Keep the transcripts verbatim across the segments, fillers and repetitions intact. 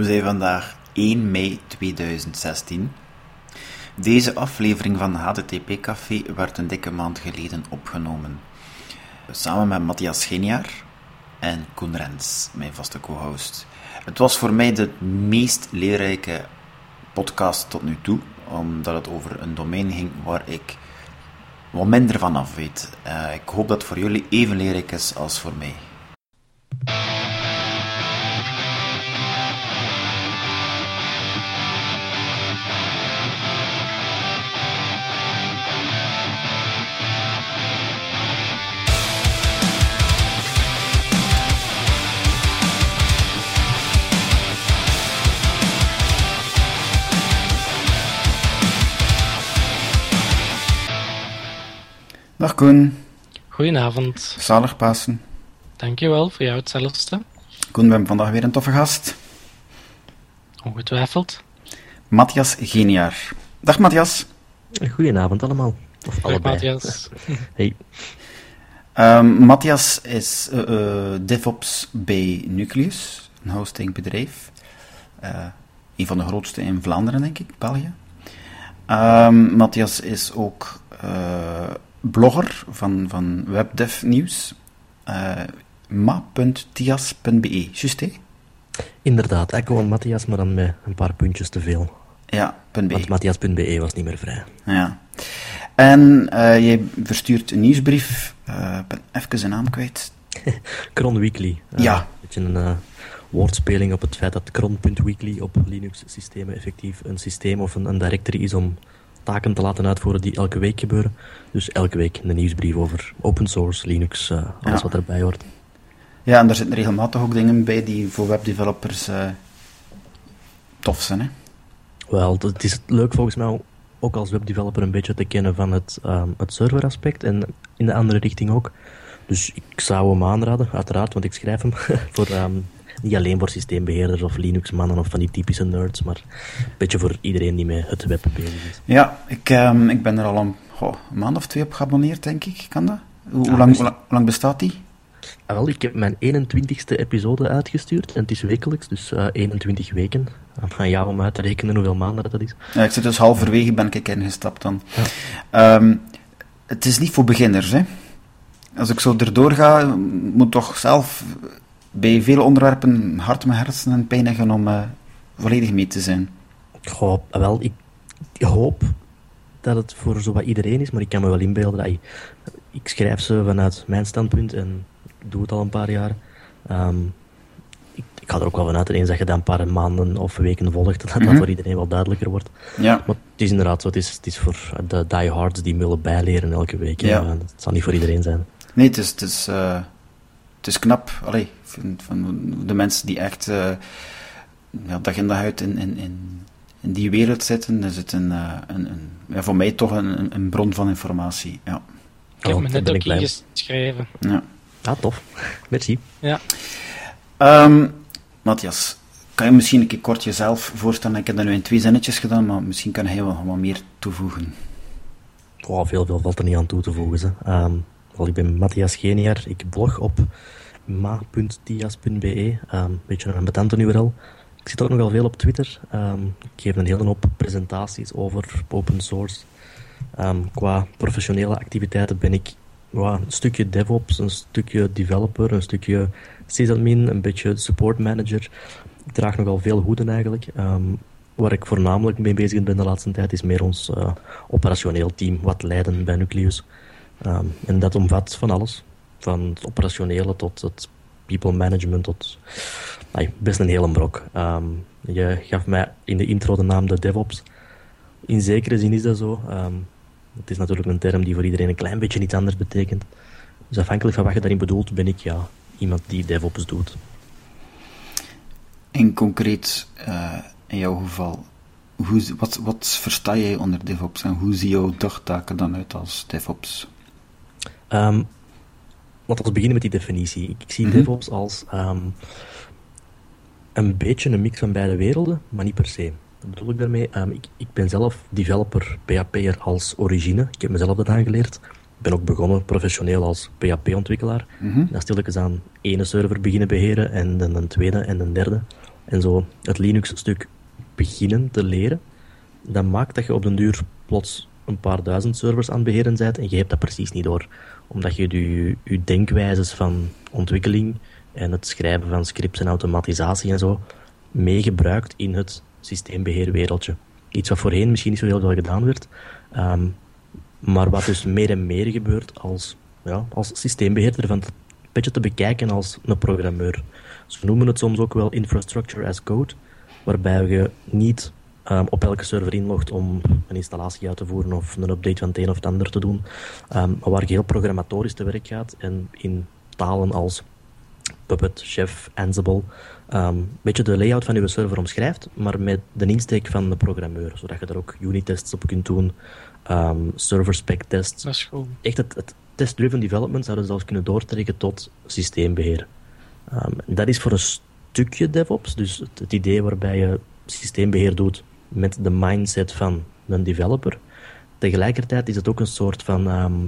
We zijn vandaag één mei tweeduizend zestien. Deze aflevering van H T T P Café werd een dikke maand geleden opgenomen. Samen met Matthias Geniaar en Koen Rens, mijn vaste co-host. Het was voor mij de meest leerrijke podcast tot nu toe, omdat het over een domein ging waar ik wat minder van af weet. Uh, ik hoop dat het voor jullie even leerrijk is als voor mij. Dag Koen. Goedenavond. Zalig Pasen. Dankjewel, voor jou hetzelfde. Koen, we hebben vandaag weer een toffe gast. Ongetwijfeld. Matthias Geniaar. Dag Matthias. Goedenavond allemaal. Of Dag allebei. Matthias. Hey. Um, Matthias is uh, uh, DevOps bij Nucleus, een hostingbedrijf. Uh, een van de grootste in Vlaanderen, denk ik, België. Um, Matthias is ook uh, blogger van, van WebDev Nieuws. Uh, ma punt tias punt be, juist hè? Inderdaad, ik gewoon Matthias, maar dan met een paar puntjes te veel. Ja, .be. Want Matthias punt be was niet meer vrij. Ja. En uh, jij verstuurt een nieuwsbrief. Ik uh, ben even zijn naam kwijt. Cron Weekly. Uh, Ja. Een beetje een uh, woordspeling op het feit dat cron punt weekly op Linux-systemen effectief een systeem of een, een directory is om taken te laten uitvoeren die elke week gebeuren. Dus elke week een nieuwsbrief over open source, Linux, uh, alles Ja. wat erbij hoort. Ja, en daar zitten regelmatig ook dingen bij die voor webdevelopers uh, tof zijn, hè? Wel, het is leuk volgens mij ook als webdeveloper een beetje te kennen van het, um, het serveraspect en in de andere richting ook. Dus ik zou hem aanraden, uiteraard, want ik schrijf hem voor, um, niet alleen voor systeembeheerders of Linux-mannen of van die typische nerds, maar een beetje voor iedereen die met het web bezig is. Ja, ik, um, ik ben er al een, oh, een maand of twee op geabonneerd, denk ik. Kan dat? Hoe, hoe, Ah, lang, dus- hoe, lang, hoe lang bestaat die? Ah, wel, ik heb mijn eenentwintigste episode uitgestuurd en het is wekelijks, dus uh, eenentwintig weken. Aan jou om uit te rekenen hoeveel maanden dat is. Ja, ik zit dus halverwege, ben ik ingestapt dan. Ja. Um, het is niet voor beginners, hè. Als ik zo erdoor ga, moet toch zelf bij vele onderwerpen hard mijn hersenen pijnigen om uh, volledig mee te zijn. Goh, wel, ik, ik hoop dat het voor zowat iedereen is, maar ik kan me wel inbeelden dat ik, ik schrijf ze vanuit mijn standpunt en ik doe het al een paar jaar. Um, ik, ik ga er ook wel vanuit eens dat je dat een paar maanden of weken volgt, dat dat Mm-hmm. voor iedereen wel duidelijker wordt. Ja. Maar het is inderdaad zo, het is, het is voor de diehards die willen bijleren elke week. Ja. Ja. Het zal niet voor iedereen zijn. Nee, het is, het is, uh, het is knap. Allee, van, van de mensen die echt uh, ja, dag in dag uit in, in, in, in die wereld zitten, is het een, uh, een, een, ja, voor mij toch een, een bron van informatie. Ja. Ik heb Oh, me daar net ben ook ik blij. ingeschreven. Ja. Ah, tof. Merci. Ja. Um, Matthias, kan je misschien een keer kort jezelf voorstellen? Ik heb dat nu in twee zinnetjes gedaan, maar misschien kan hij wel wat meer toevoegen. Oh, veel, veel valt er niet aan toe te voegen. Hè. Um, wel, ik ben Matthias Geniaar. Ik blog op ma punt tias punt be. Een um, beetje een ambetante U R L. Ik zit ook nogal veel op Twitter. Um, ik geef een hele hoop presentaties over open source. Um, qua professionele activiteiten ben ik well, een stukje DevOps, een stukje developer, een stukje sysadmin, een beetje support manager. Ik draag nogal veel hoeden eigenlijk. Um, Waar ik voornamelijk mee bezig ben de laatste tijd is meer ons uh, operationeel team, wat leiden bij Nucleus. Um, en dat omvat van alles. Van het operationele tot het people management tot ay, best een hele brok. Um, je gaf mij in de intro de naam de DevOps. In zekere zin is dat zo. Um, het is natuurlijk een term die voor iedereen een klein beetje iets anders betekent. Dus afhankelijk van wat je daarin bedoelt, ben ik ja, iemand die DevOps doet. En concreet, uh, in jouw geval, hoe, wat, wat versta jij onder DevOps en hoe zie jouw dagtaken dan uit als DevOps? Um, laten we beginnen met die definitie. Ik, ik zie Mm-hmm. DevOps als um, een beetje een mix van beide werelden, maar niet per se. Wat bedoel ik daarmee? Um, ik, ik ben zelf developer, P H P'er als origine. Ik heb mezelf dat aangeleerd. Ik ben ook begonnen professioneel als P H P-ontwikkelaar. Mm-hmm. Dan stilletjes aan ene server beginnen beheren en dan een tweede en een derde. en zo het Linux-stuk beginnen te leren, dat maakt dat je op den duur plots een paar duizend servers aan het beheren bent en je hebt dat precies niet door. Omdat je je, je denkwijzes van ontwikkeling en het schrijven van scripts en automatisatie en zo meegebruikt in het systeembeheerwereldje. Iets wat voorheen misschien niet zo heel veel gedaan werd, um, maar wat dus meer en meer gebeurt als, ja, als systeembeheerder, van het een beetje te bekijken als een programmeur. Ze noemen het soms ook wel infrastructure as code, waarbij je niet um, op elke server inlogt om een installatie uit te voeren of een update van het een of het ander te doen, um, maar waar je heel programmatorisch te werk gaat en in talen als Puppet, Chef, Ansible, een um, beetje de layout van je server omschrijft, maar met de insteek van de programmeur, zodat je daar ook unit-tests op kunt doen, um, server-spec tests. Dat is goed. Echt het, het test-driven development zouden ze zelfs kunnen doortrekken tot systeembeheer. Um, dat is voor een stukje DevOps, dus het, het idee waarbij je systeembeheer doet met de mindset van een developer. Tegelijkertijd is het ook een soort van um,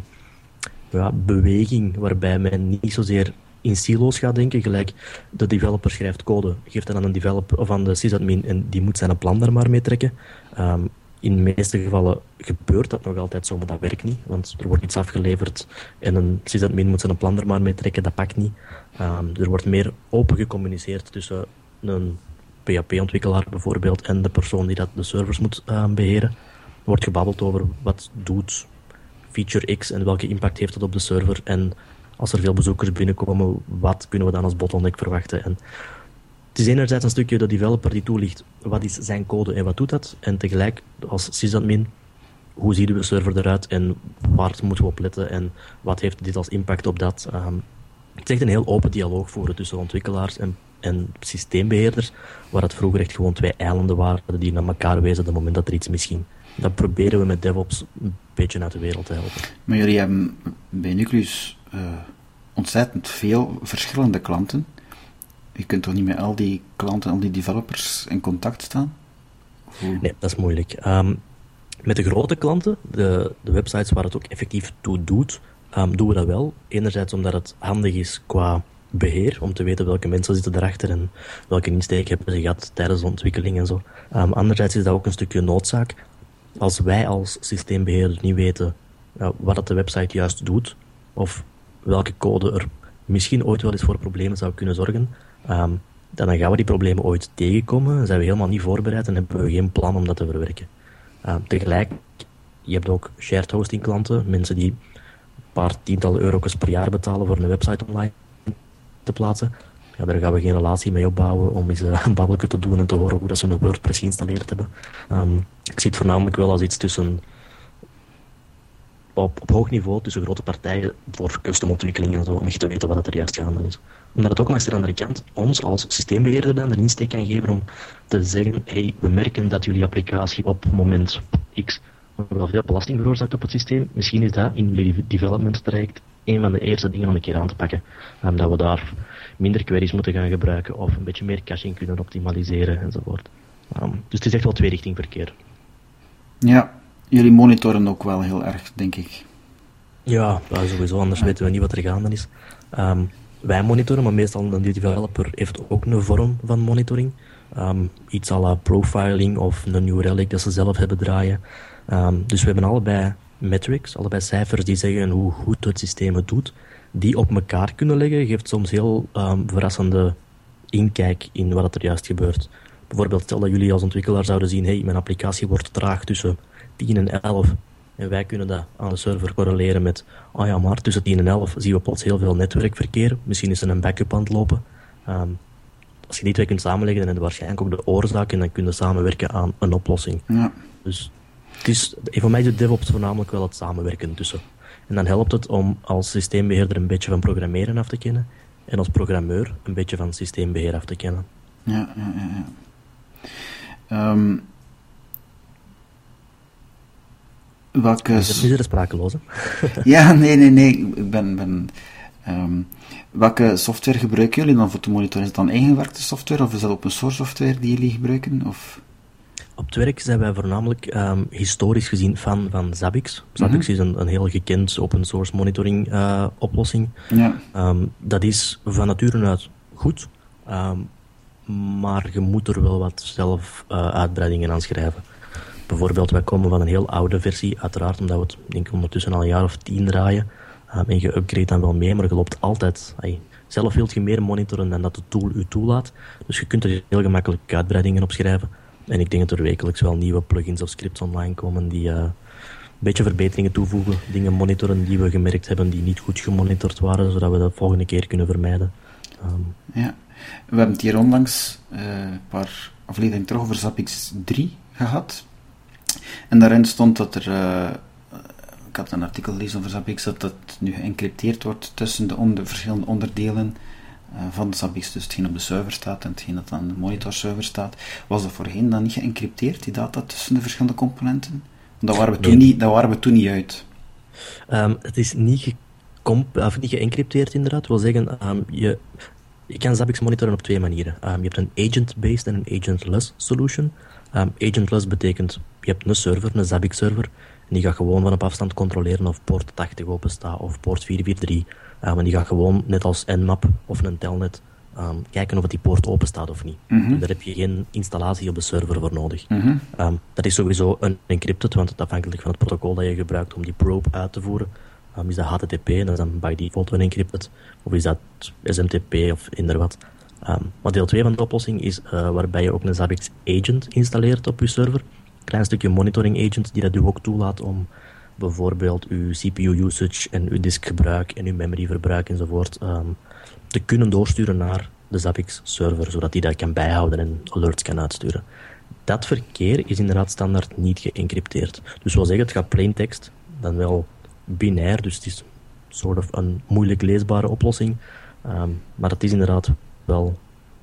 ja, beweging waarbij men niet zozeer in silo's gaat denken, gelijk de developer schrijft code, geeft dat aan een developer of aan de sysadmin en die moet zijn plan daar maar mee trekken. Um, in de meeste gevallen gebeurt dat nog altijd zo, maar dat werkt niet, want er wordt iets afgeleverd en een sysadmin moet zijn plan er maar mee trekken, dat pakt niet. Um, er wordt meer open gecommuniceerd tussen een P H P-ontwikkelaar bijvoorbeeld en de persoon die dat de servers moet uh, beheren. Er wordt gebabbeld over wat doet feature X en welke impact heeft het op de server en als er veel bezoekers binnenkomen, wat kunnen we dan als bottleneck verwachten? En het is enerzijds een stukje de developer die toelicht wat is zijn code en wat doet dat, en tegelijk als sysadmin, hoe ziet uw server eruit en waar moeten we op letten en wat heeft dit als impact op dat? Um, het is echt een heel open dialoog voeren tussen ontwikkelaars en, en systeembeheerders, waar het vroeger echt gewoon twee eilanden waren die naar elkaar wezen op het moment dat er iets misging. Dat proberen we met DevOps een beetje uit de wereld te helpen. Maar jullie hebben bij Nucleus uh, ontzettend veel verschillende klanten. Je kunt toch niet met al die klanten, al die developers in contact staan? Hoe? Nee, dat is moeilijk. Um, met de grote klanten, de, de websites waar het ook effectief toe doet, um, doen we dat wel. Enerzijds omdat het handig is qua beheer, om te weten welke mensen zitten erachter en welke insteek hebben ze gehad tijdens de ontwikkeling en zo. Um, anderzijds is dat ook een stukje noodzaak. Als wij als systeembeheerder niet weten uh, wat dat de website juist doet, of welke code er misschien ooit wel eens voor problemen zou kunnen zorgen, um, dan gaan we die problemen ooit tegenkomen, dan zijn we helemaal niet voorbereid en hebben we geen plan om dat te verwerken. Uh, tegelijk, je hebt ook shared hosting klanten, mensen die een paar tientallen euro's per jaar betalen voor een website online te plaatsen. Ja, daar gaan we geen relatie mee opbouwen om eens uh, een babbelje te doen en te horen hoe dat ze een WordPress geïnstalleerd hebben. Um, ik zie het voornamelijk wel als iets tussen op, op hoog niveau tussen grote partijen voor customontwikkeling en zo, om echt te weten wat het er juist gaande is. Omdat het ook langs de andere kant ons als systeembeheerder dan de insteek kan geven om te zeggen, hey, we merken dat jullie applicatie op moment X wel veel belasting veroorzaakt op het systeem. Misschien is dat in jullie development traject een van de eerste dingen om een keer aan te pakken. Um, dat we daar minder queries moeten gaan gebruiken of een beetje meer caching kunnen optimaliseren enzovoort. Um, dus het is echt wel tweerichting verkeer. Ja, jullie monitoren ook wel heel erg, denk ik. Ja, sowieso, anders ja. weten we niet wat er gaande is. Um, wij monitoren, maar meestal een developer heeft ook een vorm van monitoring. Um, iets à la profiling of een New Relic dat ze zelf hebben draaien. Um, dus we hebben allebei metrics, allebei cijfers die zeggen hoe goed het systeem het doet. Die op elkaar kunnen leggen, geeft soms heel um, verrassende inkijk in wat er juist gebeurt. Bijvoorbeeld, stel dat jullie als ontwikkelaar zouden zien, hey, mijn applicatie wordt traag tussen tien en elf. En wij kunnen dat aan de server correleren met, oh ja, maar tussen tien en elf zien we plots heel veel netwerkverkeer. Misschien is er een backup aan het lopen. Um, als je die twee kunt samenleggen, dan heb je waarschijnlijk ook de oorzaak en dan kun je samenwerken aan een oplossing. Ja. Dus het is, voor mij is de DevOps voornamelijk wel het samenwerken tussen. En dan helpt het om als systeembeheerder een beetje van programmeren af te kennen en als programmeur een beetje van systeembeheer af te kennen. Ja, ja, ja. ja. Um, welke... Dus nu is er sprakeloos, hè? Ja, nee, nee, nee. Ik ben... ben um, welke software gebruiken jullie dan voor te monitoren? Is het dan eigengewerkte software of is dat open source software die jullie gebruiken? Of... Op het werk zijn wij voornamelijk um, historisch gezien fan van Zabbix. Zabbix mm-hmm. is een, een heel gekend open source monitoring uh, oplossing. Ja. Um, dat is van nature uit goed. Um, maar je moet er wel wat zelf uh, uitbreidingen aan schrijven. Bijvoorbeeld, wij komen van een heel oude versie, uiteraard, omdat we het denk ik, ondertussen al een jaar of tien draaien. Um, en je upgrade dan wel mee, maar je loopt altijd... Ay, zelf wilt je meer monitoren dan dat de tool u toelaat. Dus je kunt er heel gemakkelijk uitbreidingen op schrijven. En ik denk dat er wekelijks wel nieuwe plugins of scripts online komen die uh, een beetje verbeteringen toevoegen. Dingen monitoren die we gemerkt hebben die niet goed gemonitord waren, zodat we dat volgende keer kunnen vermijden. Um, ja, we hebben het hier onlangs uh, een paar afleveringen terug over Zabbix drie gehad. En daarin stond dat er... Uh, ik had een artikel gelezen over Zabbix, dat dat nu geëncrypteerd wordt tussen de onder, verschillende onderdelen uh, van Zabbix. Dus hetgeen op de server staat en hetgeen dat aan de monitorserver staat. Was dat voorheen dan niet geëncrypteerd, die data tussen de verschillende componenten? Dat waren we toen, nee. niet, dat waren we toen niet uit. Um, het is niet, gecomp- of niet geëncrypteerd inderdaad. Dat wil zeggen, um, je, je kan Zabbix monitoren op twee manieren. Um, je hebt een agent-based en een agentless solution. Um, agentless betekent, je hebt een server, een Zabbix server, en die gaat gewoon van op afstand controleren of poort tachtig open staat of poort vier vier drie. Um, en die gaat gewoon, net als Nmap of een telnet, um, kijken of het die poort open staat of niet. Mm-hmm. Daar heb je geen installatie op de server voor nodig. Mm-hmm. Um, dat is sowieso unencrypted, want het afhankelijk van het protocol dat je gebruikt om die probe uit te voeren. Um, is dat H T T P, en dat is dan by default unencrypted. Of is dat S M T P of eender wat. Um, maar deel twee van de oplossing is uh, waarbij je ook een Zabbix agent installeert op je server. Een klein stukje monitoring agent die dat u ook toelaat om bijvoorbeeld uw C P U usage en uw diskgebruik en uw memoryverbruik enzovoort um, te kunnen doorsturen naar de Zabbix server, zodat die dat kan bijhouden en alerts kan uitsturen. Dat verkeer is inderdaad standaard niet geëncrypteerd. Dus wil zeggen, het gaat plaintext, dan wel binair, dus het is soort of een moeilijk leesbare oplossing. Um, maar het is inderdaad wel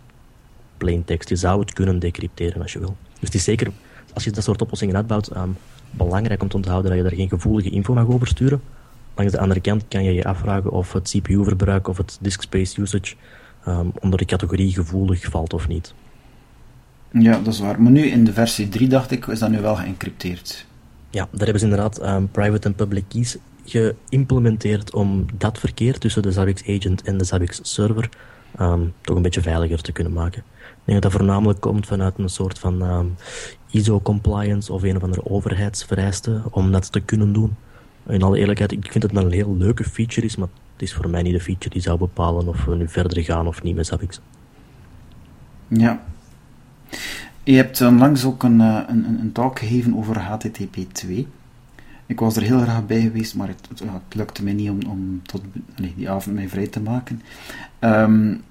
plaintext. Je zou het kunnen decrypteren als je wil. Dus het is zeker, als je dat soort oplossingen uitbouwt, um, belangrijk om te onthouden dat je daar geen gevoelige info mag oversturen. Langs de andere kant kan je je afvragen of het C P U-verbruik of het disk space usage um, onder de categorie gevoelig valt of niet. Ja, dat is waar. Maar nu in de versie drie, dacht ik, is dat nu wel geëncrypteerd. Ja, daar hebben ze inderdaad um, private en public keys geïmplementeerd om dat verkeer tussen de Zabbix agent en de Zabbix server um, toch een beetje veiliger te kunnen maken. Ik denk dat dat voornamelijk komt vanuit een soort van um, I S O-compliance of een of andere overheidsvereiste om dat te kunnen doen. In alle eerlijkheid, ik vind het een heel leuke feature is, maar het is voor mij niet de feature die zou bepalen of we nu verder gaan of niet met Zabbix. Ja. Je hebt onlangs ook een, een, een talk gegeven over H T T P twee. Ik was er heel graag bij geweest, maar het, het, het lukte mij niet om, om tot nee, die avond mij vrij te maken. Um,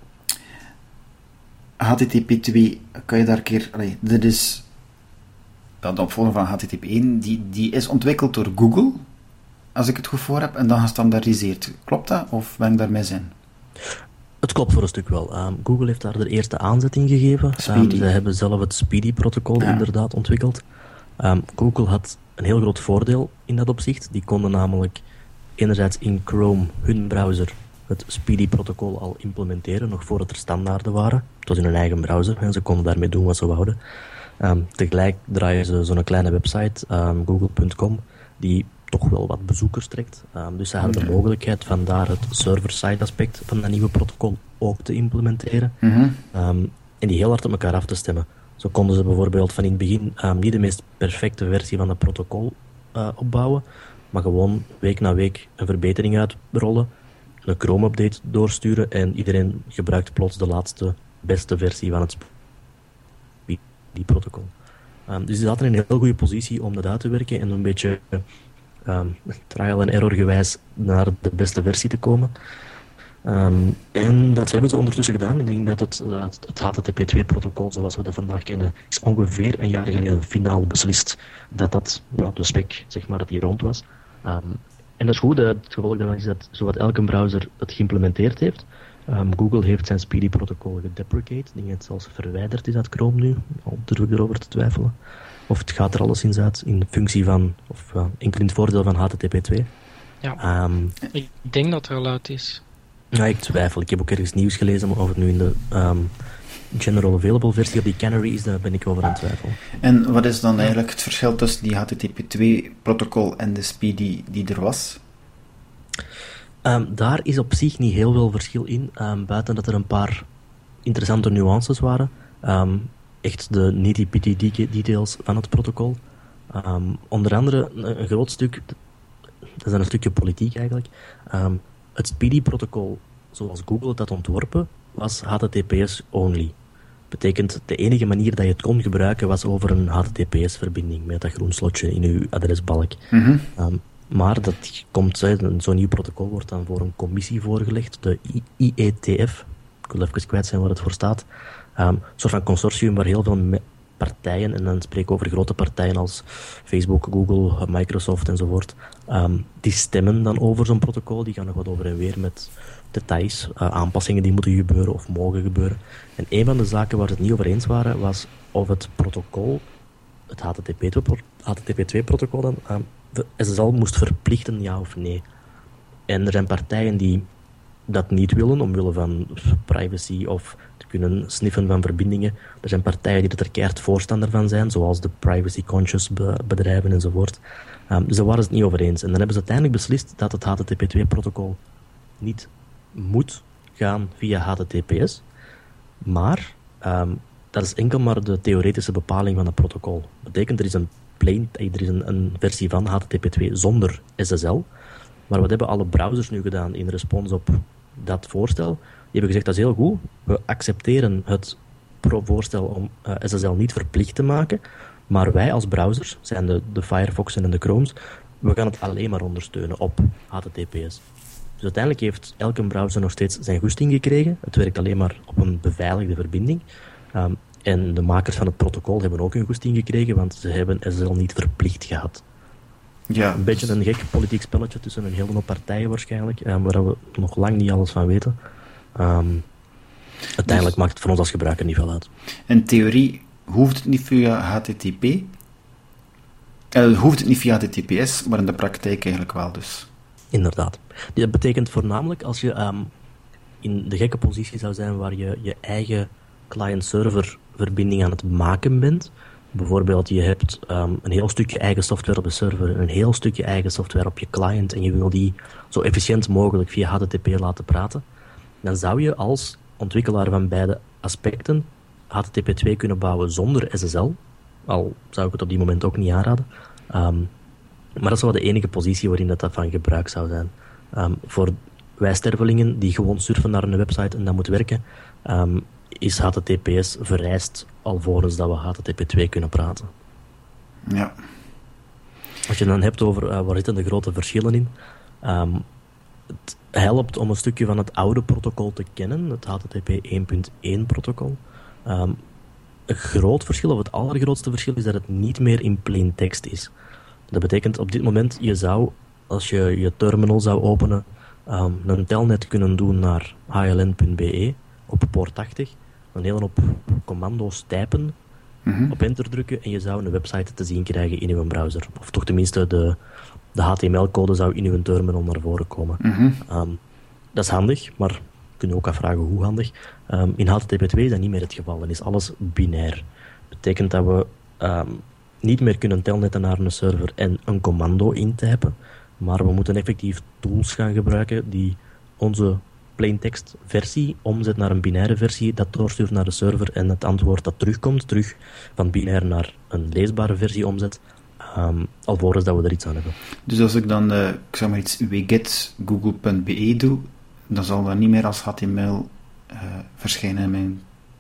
H T T P twee, kan je daar een keer... Allee, dit is... De opvolger van H T T P één, die, die is ontwikkeld door Google, als ik het goed voor heb, en dan gestandaardiseerd. Klopt dat, of ben ik daar mis in? Het klopt voor een stuk wel. Um, Google heeft daar de eerste aanzet in gegeven. Um, ze hebben zelf het Speedy-protocol ja. inderdaad ontwikkeld. Um, Google had een heel groot voordeel in dat opzicht. Die konden namelijk enerzijds in Chrome, hun browser, het Speedy-protocol al implementeren, nog voordat er standaarden waren. Het was in hun eigen browser en ze konden daarmee doen wat ze wouden. Um, tegelijk draaien ze zo'n kleine website, um, google punt com, die toch wel wat bezoekers trekt. Um, dus ze hadden de mogelijkheid van daar het server-side aspect van dat nieuwe protocol ook te implementeren. Mm-hmm. Um, en die heel hard op elkaar af te stemmen. Zo konden ze bijvoorbeeld van in het begin um, niet de meest perfecte versie van het protocol uh, opbouwen, maar gewoon week na week een verbetering uitrollen, een Chrome-update doorsturen en iedereen gebruikt plots de laatste beste versie van het die protocol. Um, dus die zaten in een heel goede positie om dat uit te werken en een beetje um, trial and error gewijs naar de beste versie te komen. Um, en dat hebben ze ondertussen gedaan. Ik denk dat het, het, het H T T P twee protocol, zoals we dat vandaag kennen, is ongeveer een jaar geleden finaal beslist dat dat, ja, de spec, zeg maar, dat die rond was. Um, en dat is goed. Het gevolg daarvan is dat zowat elke browser het geïmplementeerd heeft. Um, Google heeft zijn Speedy-protocol gedeprecate. Ik denk dat het zelfs verwijderd is uit Chrome nu. Al durf ik erover te twijfelen. Of het gaat er alleszins uit in functie van, of uh, enkel in het voordeel van H T T P twee. Ja, um, ik denk dat er al uit is. Ja, ik twijfel. Ik heb ook ergens nieuws gelezen, maar of het nu in de um, general available versie op die Canary is, daar ben ik over aan het twijfelen. En wat is dan eigenlijk het verschil tussen die H T T P twee-protocol en de Speedy die er was? Um, daar is op zich niet heel veel verschil in, um, buiten dat er een paar interessante nuances waren. Um, echt de nitty-gritty details van het protocol. Um, onder andere een, een groot stuk, dat is een stukje politiek eigenlijk. Um, het Speedy-protocol, zoals Google het had ontworpen, was H T T P S only. Betekent, de enige manier dat je het kon gebruiken was over een H T T P S-verbinding met dat groen slotje in je adresbalk. Mm-hmm. Um, maar dat komt, zo'n nieuw protocol wordt dan voor een commissie voorgelegd, de I E T F. Ik wil even kwijt zijn waar het voor staat. Um, een soort van consortium waar heel veel partijen, en dan spreek ik over grote partijen als Facebook, Google, Microsoft enzovoort, um, die stemmen dan over zo'n protocol. Die gaan nog wat over en weer met details, uh, aanpassingen die moeten gebeuren of mogen gebeuren. En een van de zaken waar ze het niet over eens waren, was of het protocol, het H T T P twee protocol dan, um, de S S L moest verplichten, ja of nee. En er zijn partijen die dat niet willen, omwille van privacy of te kunnen sniffen van verbindingen. Er zijn partijen die er keihard voorstander van zijn, zoals de privacy-conscious be- bedrijven enzovoort. Um, dus daar waren ze het niet over eens. En dan hebben ze uiteindelijk beslist dat het H T T P twee protocol niet moet gaan via H T T P S, maar um, dat is enkel maar de theoretische bepaling van het protocol. Dat betekent, er is een plain, er is een, een versie van H T T P twee zonder S S L, maar wat hebben alle browsers nu gedaan in respons op dat voorstel? Die hebben gezegd, dat is heel goed, we accepteren het voorstel om uh, S S L niet verplicht te maken, maar wij als browsers, zijn de, de Firefoxen en de Chromes, we gaan het alleen maar ondersteunen op H T T P S. Dus uiteindelijk heeft elke browser nog steeds zijn goesting gekregen. Het werkt alleen maar op een beveiligde verbinding. Um, en de makers van het protocol hebben ook hun goesting gekregen, want ze hebben S S L niet verplicht gehad. Ja. Een beetje een gek politiek spelletje tussen een hele hoop partijen waarschijnlijk, um, waar we nog lang niet alles van weten. Um, uiteindelijk dus maakt het voor ons als gebruiker niet veel uit. In theorie hoeft het niet via H T T P. Uh, hoeft het niet via H T T P S, maar in de praktijk eigenlijk wel dus. Inderdaad. Dat betekent voornamelijk als je um, in de gekke positie zou zijn waar je je eigen client-server verbinding aan het maken bent. Bijvoorbeeld je hebt um, een heel stukje eigen software op de server en een heel stukje eigen software op je client en je wil die zo efficiënt mogelijk via H T T P laten praten. Dan zou je als ontwikkelaar van beide aspecten H T T P twee kunnen bouwen zonder S S L. Al zou ik het op die moment ook niet aanraden. Um, Maar dat is wel de enige positie waarin dat, dat van gebruik zou zijn. Um, voor wij stervelingen die gewoon surfen naar een website en dat moet werken, um, is H T T P S vereist alvorens dat we H T T P twee kunnen praten. Ja. Als je het dan hebt over uh, waar zitten de grote verschillen in, um, het helpt om een stukje van het oude protocol te kennen, het H T T P één punt één protocol. Um, een groot verschil, of het allergrootste verschil, is dat het niet meer in plain text is. Dat betekent op dit moment, je zou, als je je terminal zou openen, um, een telnet kunnen doen naar H L N punt B E op poort tachtig, een hele hoop commando's typen, mm-hmm. op enter drukken en je zou een website te zien krijgen in je browser. Of toch tenminste de, de H T M L-code zou in je terminal naar voren komen. Mm-hmm. Um, dat is handig, maar kun je ook afvragen hoe handig. Um, in H T T P twee is dat niet meer het geval, dan is alles binair. Dat betekent dat we um, niet meer kunnen telnetten naar een server en een commando intypen, maar we moeten effectief tools gaan gebruiken die onze plaintext versie omzet naar een binaire versie, dat doorstuurt naar de server en het antwoord dat terugkomt, terug van binair naar een leesbare versie omzet, um, alvorens dat we er iets aan hebben. Dus als ik dan, uh, ik zeg maar iets, wget google punt b e doe, dan zal dat niet meer als H T M L uh, verschijnen in mijn...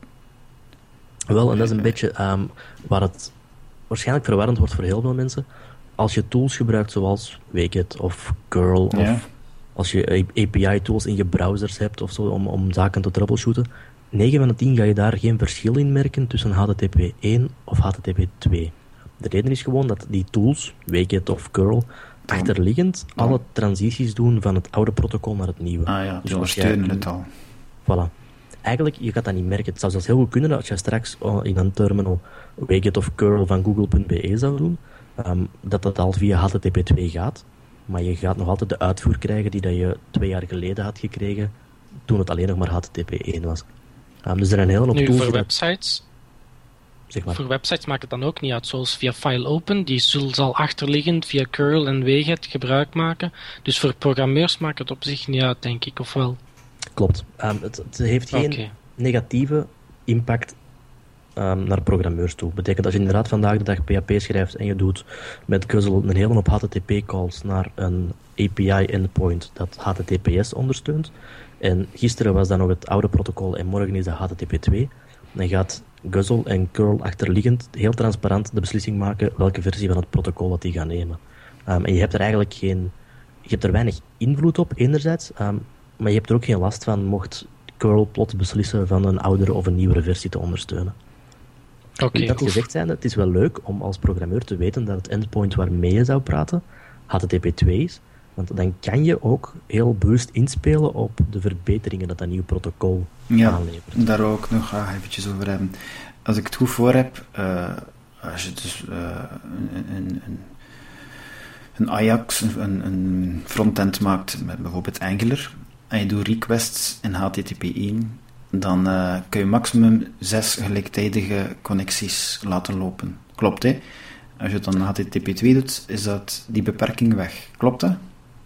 Wel, en dat is een beetje um, waar het waarschijnlijk verwarrend wordt voor heel veel mensen. Als je tools gebruikt zoals Wget of curl, ja. of als je A P I-tools in je browsers hebt of zo om, om zaken te troubleshooten, negen van de tien ga je daar geen verschil in merken tussen H T T P één of H T T P twee. De reden is gewoon dat die tools, Wget of curl, achterliggend ja. alle transities doen van het oude protocol naar het nieuwe. Ah ja, dus ondersteunen het al. Voilà. Eigenlijk, je gaat dat niet merken. Het zou zelfs heel goed kunnen dat als je straks in een terminal Wget of curl van google punt b e zou doen, um, dat dat al via H T T P twee gaat. Maar je gaat nog altijd de uitvoer krijgen die dat je twee jaar geleden had gekregen, toen het alleen nog maar H T T P één was. Um, dus er zijn een hele hoop tools... Nu, voor websites... Zeg maar. Voor websites maakt het dan ook niet uit, zoals via FileOpen, die zal achterliggend via curl en Wget gebruik maken. Dus voor programmeurs maakt het op zich niet uit, denk ik, of wel? Klopt. Um, het, het heeft geen... Okay. negatieve impact um, naar programmeurs toe. Dat betekent als je inderdaad vandaag de dag P H P schrijft en je doet met Guzzle een hele hoop H T T P-calls naar een A P I-endpoint dat H T T P S ondersteunt. En gisteren was dat nog het oude protocol en morgen is dat H T T P twee. Dan gaat Guzzle en curl achterliggend heel transparant de beslissing maken welke versie van het protocol dat die gaan nemen. Um, en je hebt er eigenlijk geen... Je hebt er weinig invloed op, enerzijds, um, maar je hebt er ook geen last van mocht curl plots beslissen van een oudere of een nieuwere versie te ondersteunen. Okay, dat gezegd zijnde, het is wel leuk om als programmeur te weten dat het endpoint waarmee je zou praten H T T P twee is, want dan kan je ook heel bewust inspelen op de verbeteringen dat dat nieuw protocol ja, aanlevert. Daar ook nog graag eventjes over hebben. Als ik het goed voor heb, uh, als je dus uh, een, een, een, een Ajax, een, een frontend maakt met bijvoorbeeld Angular, en je doet requests in H T T P één, dan uh, kun je maximum zes gelijktijdige connecties laten lopen. Klopt, hè? Als je het dan H T T P twee doet, is dat die beperking weg. Klopt dat?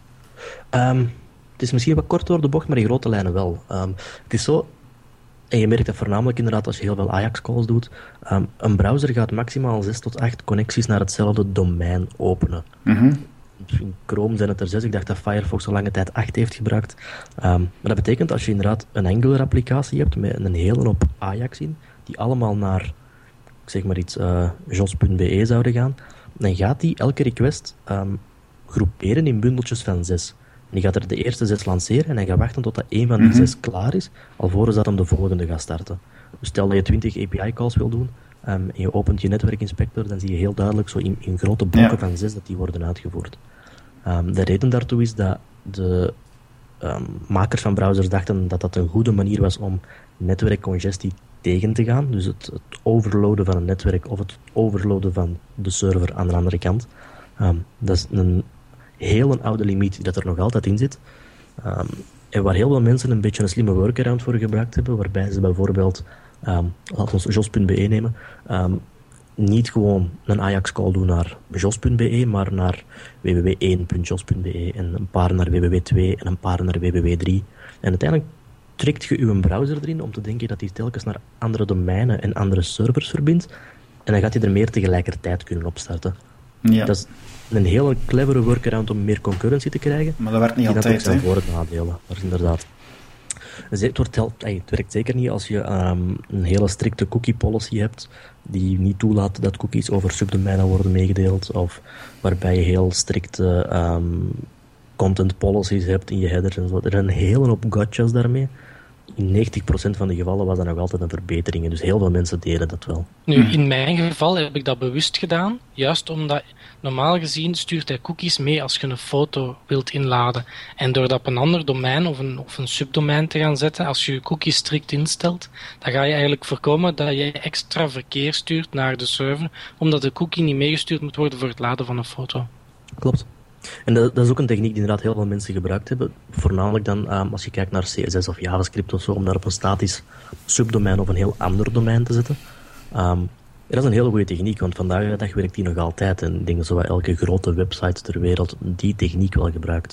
Um, het is misschien wat kort door de bocht, maar in grote lijnen wel. Um, het is zo, en je merkt dat voornamelijk inderdaad als je heel veel Ajax-calls doet, um, een browser gaat maximaal zes tot acht connecties naar hetzelfde domein openen. Mm-hmm. In Chrome zijn het er zes, ik dacht dat Firefox al lange tijd acht heeft gebruikt. Um, maar dat betekent als je inderdaad een Angular-applicatie hebt met een hele hoop Ajax in, die allemaal naar, ik zeg maar iets, uh, jos punt b e zouden gaan, dan gaat die elke request um, groeperen in bundeltjes van zes. En die gaat er de eerste zes lanceren en hij gaat wachten tot dat één van die mm-hmm. zes klaar is, alvorens dat hem de volgende gaat starten. Dus stel dat je twintig A P I-calls wil doen, um, en je opent je netwerkinspector, dan zie je heel duidelijk zo in, in grote blokken ja. van zes dat die worden uitgevoerd. Um, de reden daartoe is dat de um, makers van browsers dachten dat dat een goede manier was om netwerkcongestie tegen te gaan. Dus het, het overloaden van een netwerk of het overloaden van de server aan de andere kant. Um, dat is een heel een oude limiet die dat er nog altijd in zit. Um, en waar heel veel mensen een beetje een slimme workaround voor gebruikt hebben, waarbij ze bijvoorbeeld, um, laten we jos punt b e nemen, um, niet gewoon een Ajax-call doen naar jos punt b e, maar naar w w w punt één punt jos punt b e en een paar naar w w w punt twee en een paar naar w w w punt drie. En uiteindelijk trekt je je browser erin om te denken dat hij telkens naar andere domeinen en andere servers verbindt. En dan gaat hij er meer tegelijkertijd kunnen opstarten. Ja. Dat is een hele clevere workaround om meer concurrency te krijgen. Maar dat werkt niet altijd, hè? Dat zijn voor- en nadelen, maar inderdaad. Het, wordt heel, het werkt zeker niet als je um, een hele strikte cookie policy hebt die niet toelaat dat cookies over subdomeinen worden meegedeeld, of waarbij je heel strikte um, content policies hebt in je headers en zo. Er zijn een hele hoop gotchas daarmee. In negentig procent van de gevallen was dat nog altijd een verbetering. Dus heel veel mensen deden dat wel. Nu, in mijn geval heb ik dat bewust gedaan. Juist omdat, normaal gezien, stuurt hij cookies mee als je een foto wilt inladen. En door dat op een ander domein of een, of een subdomein te gaan zetten, als je je cookies strikt instelt, dan ga je eigenlijk voorkomen dat je extra verkeer stuurt naar de server, omdat de cookie niet meegestuurd moet worden voor het laden van een foto. Klopt. En dat, dat is ook een techniek die inderdaad heel veel mensen gebruikt hebben. Voornamelijk dan um, als je kijkt naar C S S of JavaScript of zo, om daar op een statisch subdomein of een heel ander domein te zetten. Um, dat is een hele goede techniek, want vandaag de dag werkt die nog altijd. En ik denk dat zo elke grote website ter wereld die techniek wel gebruikt.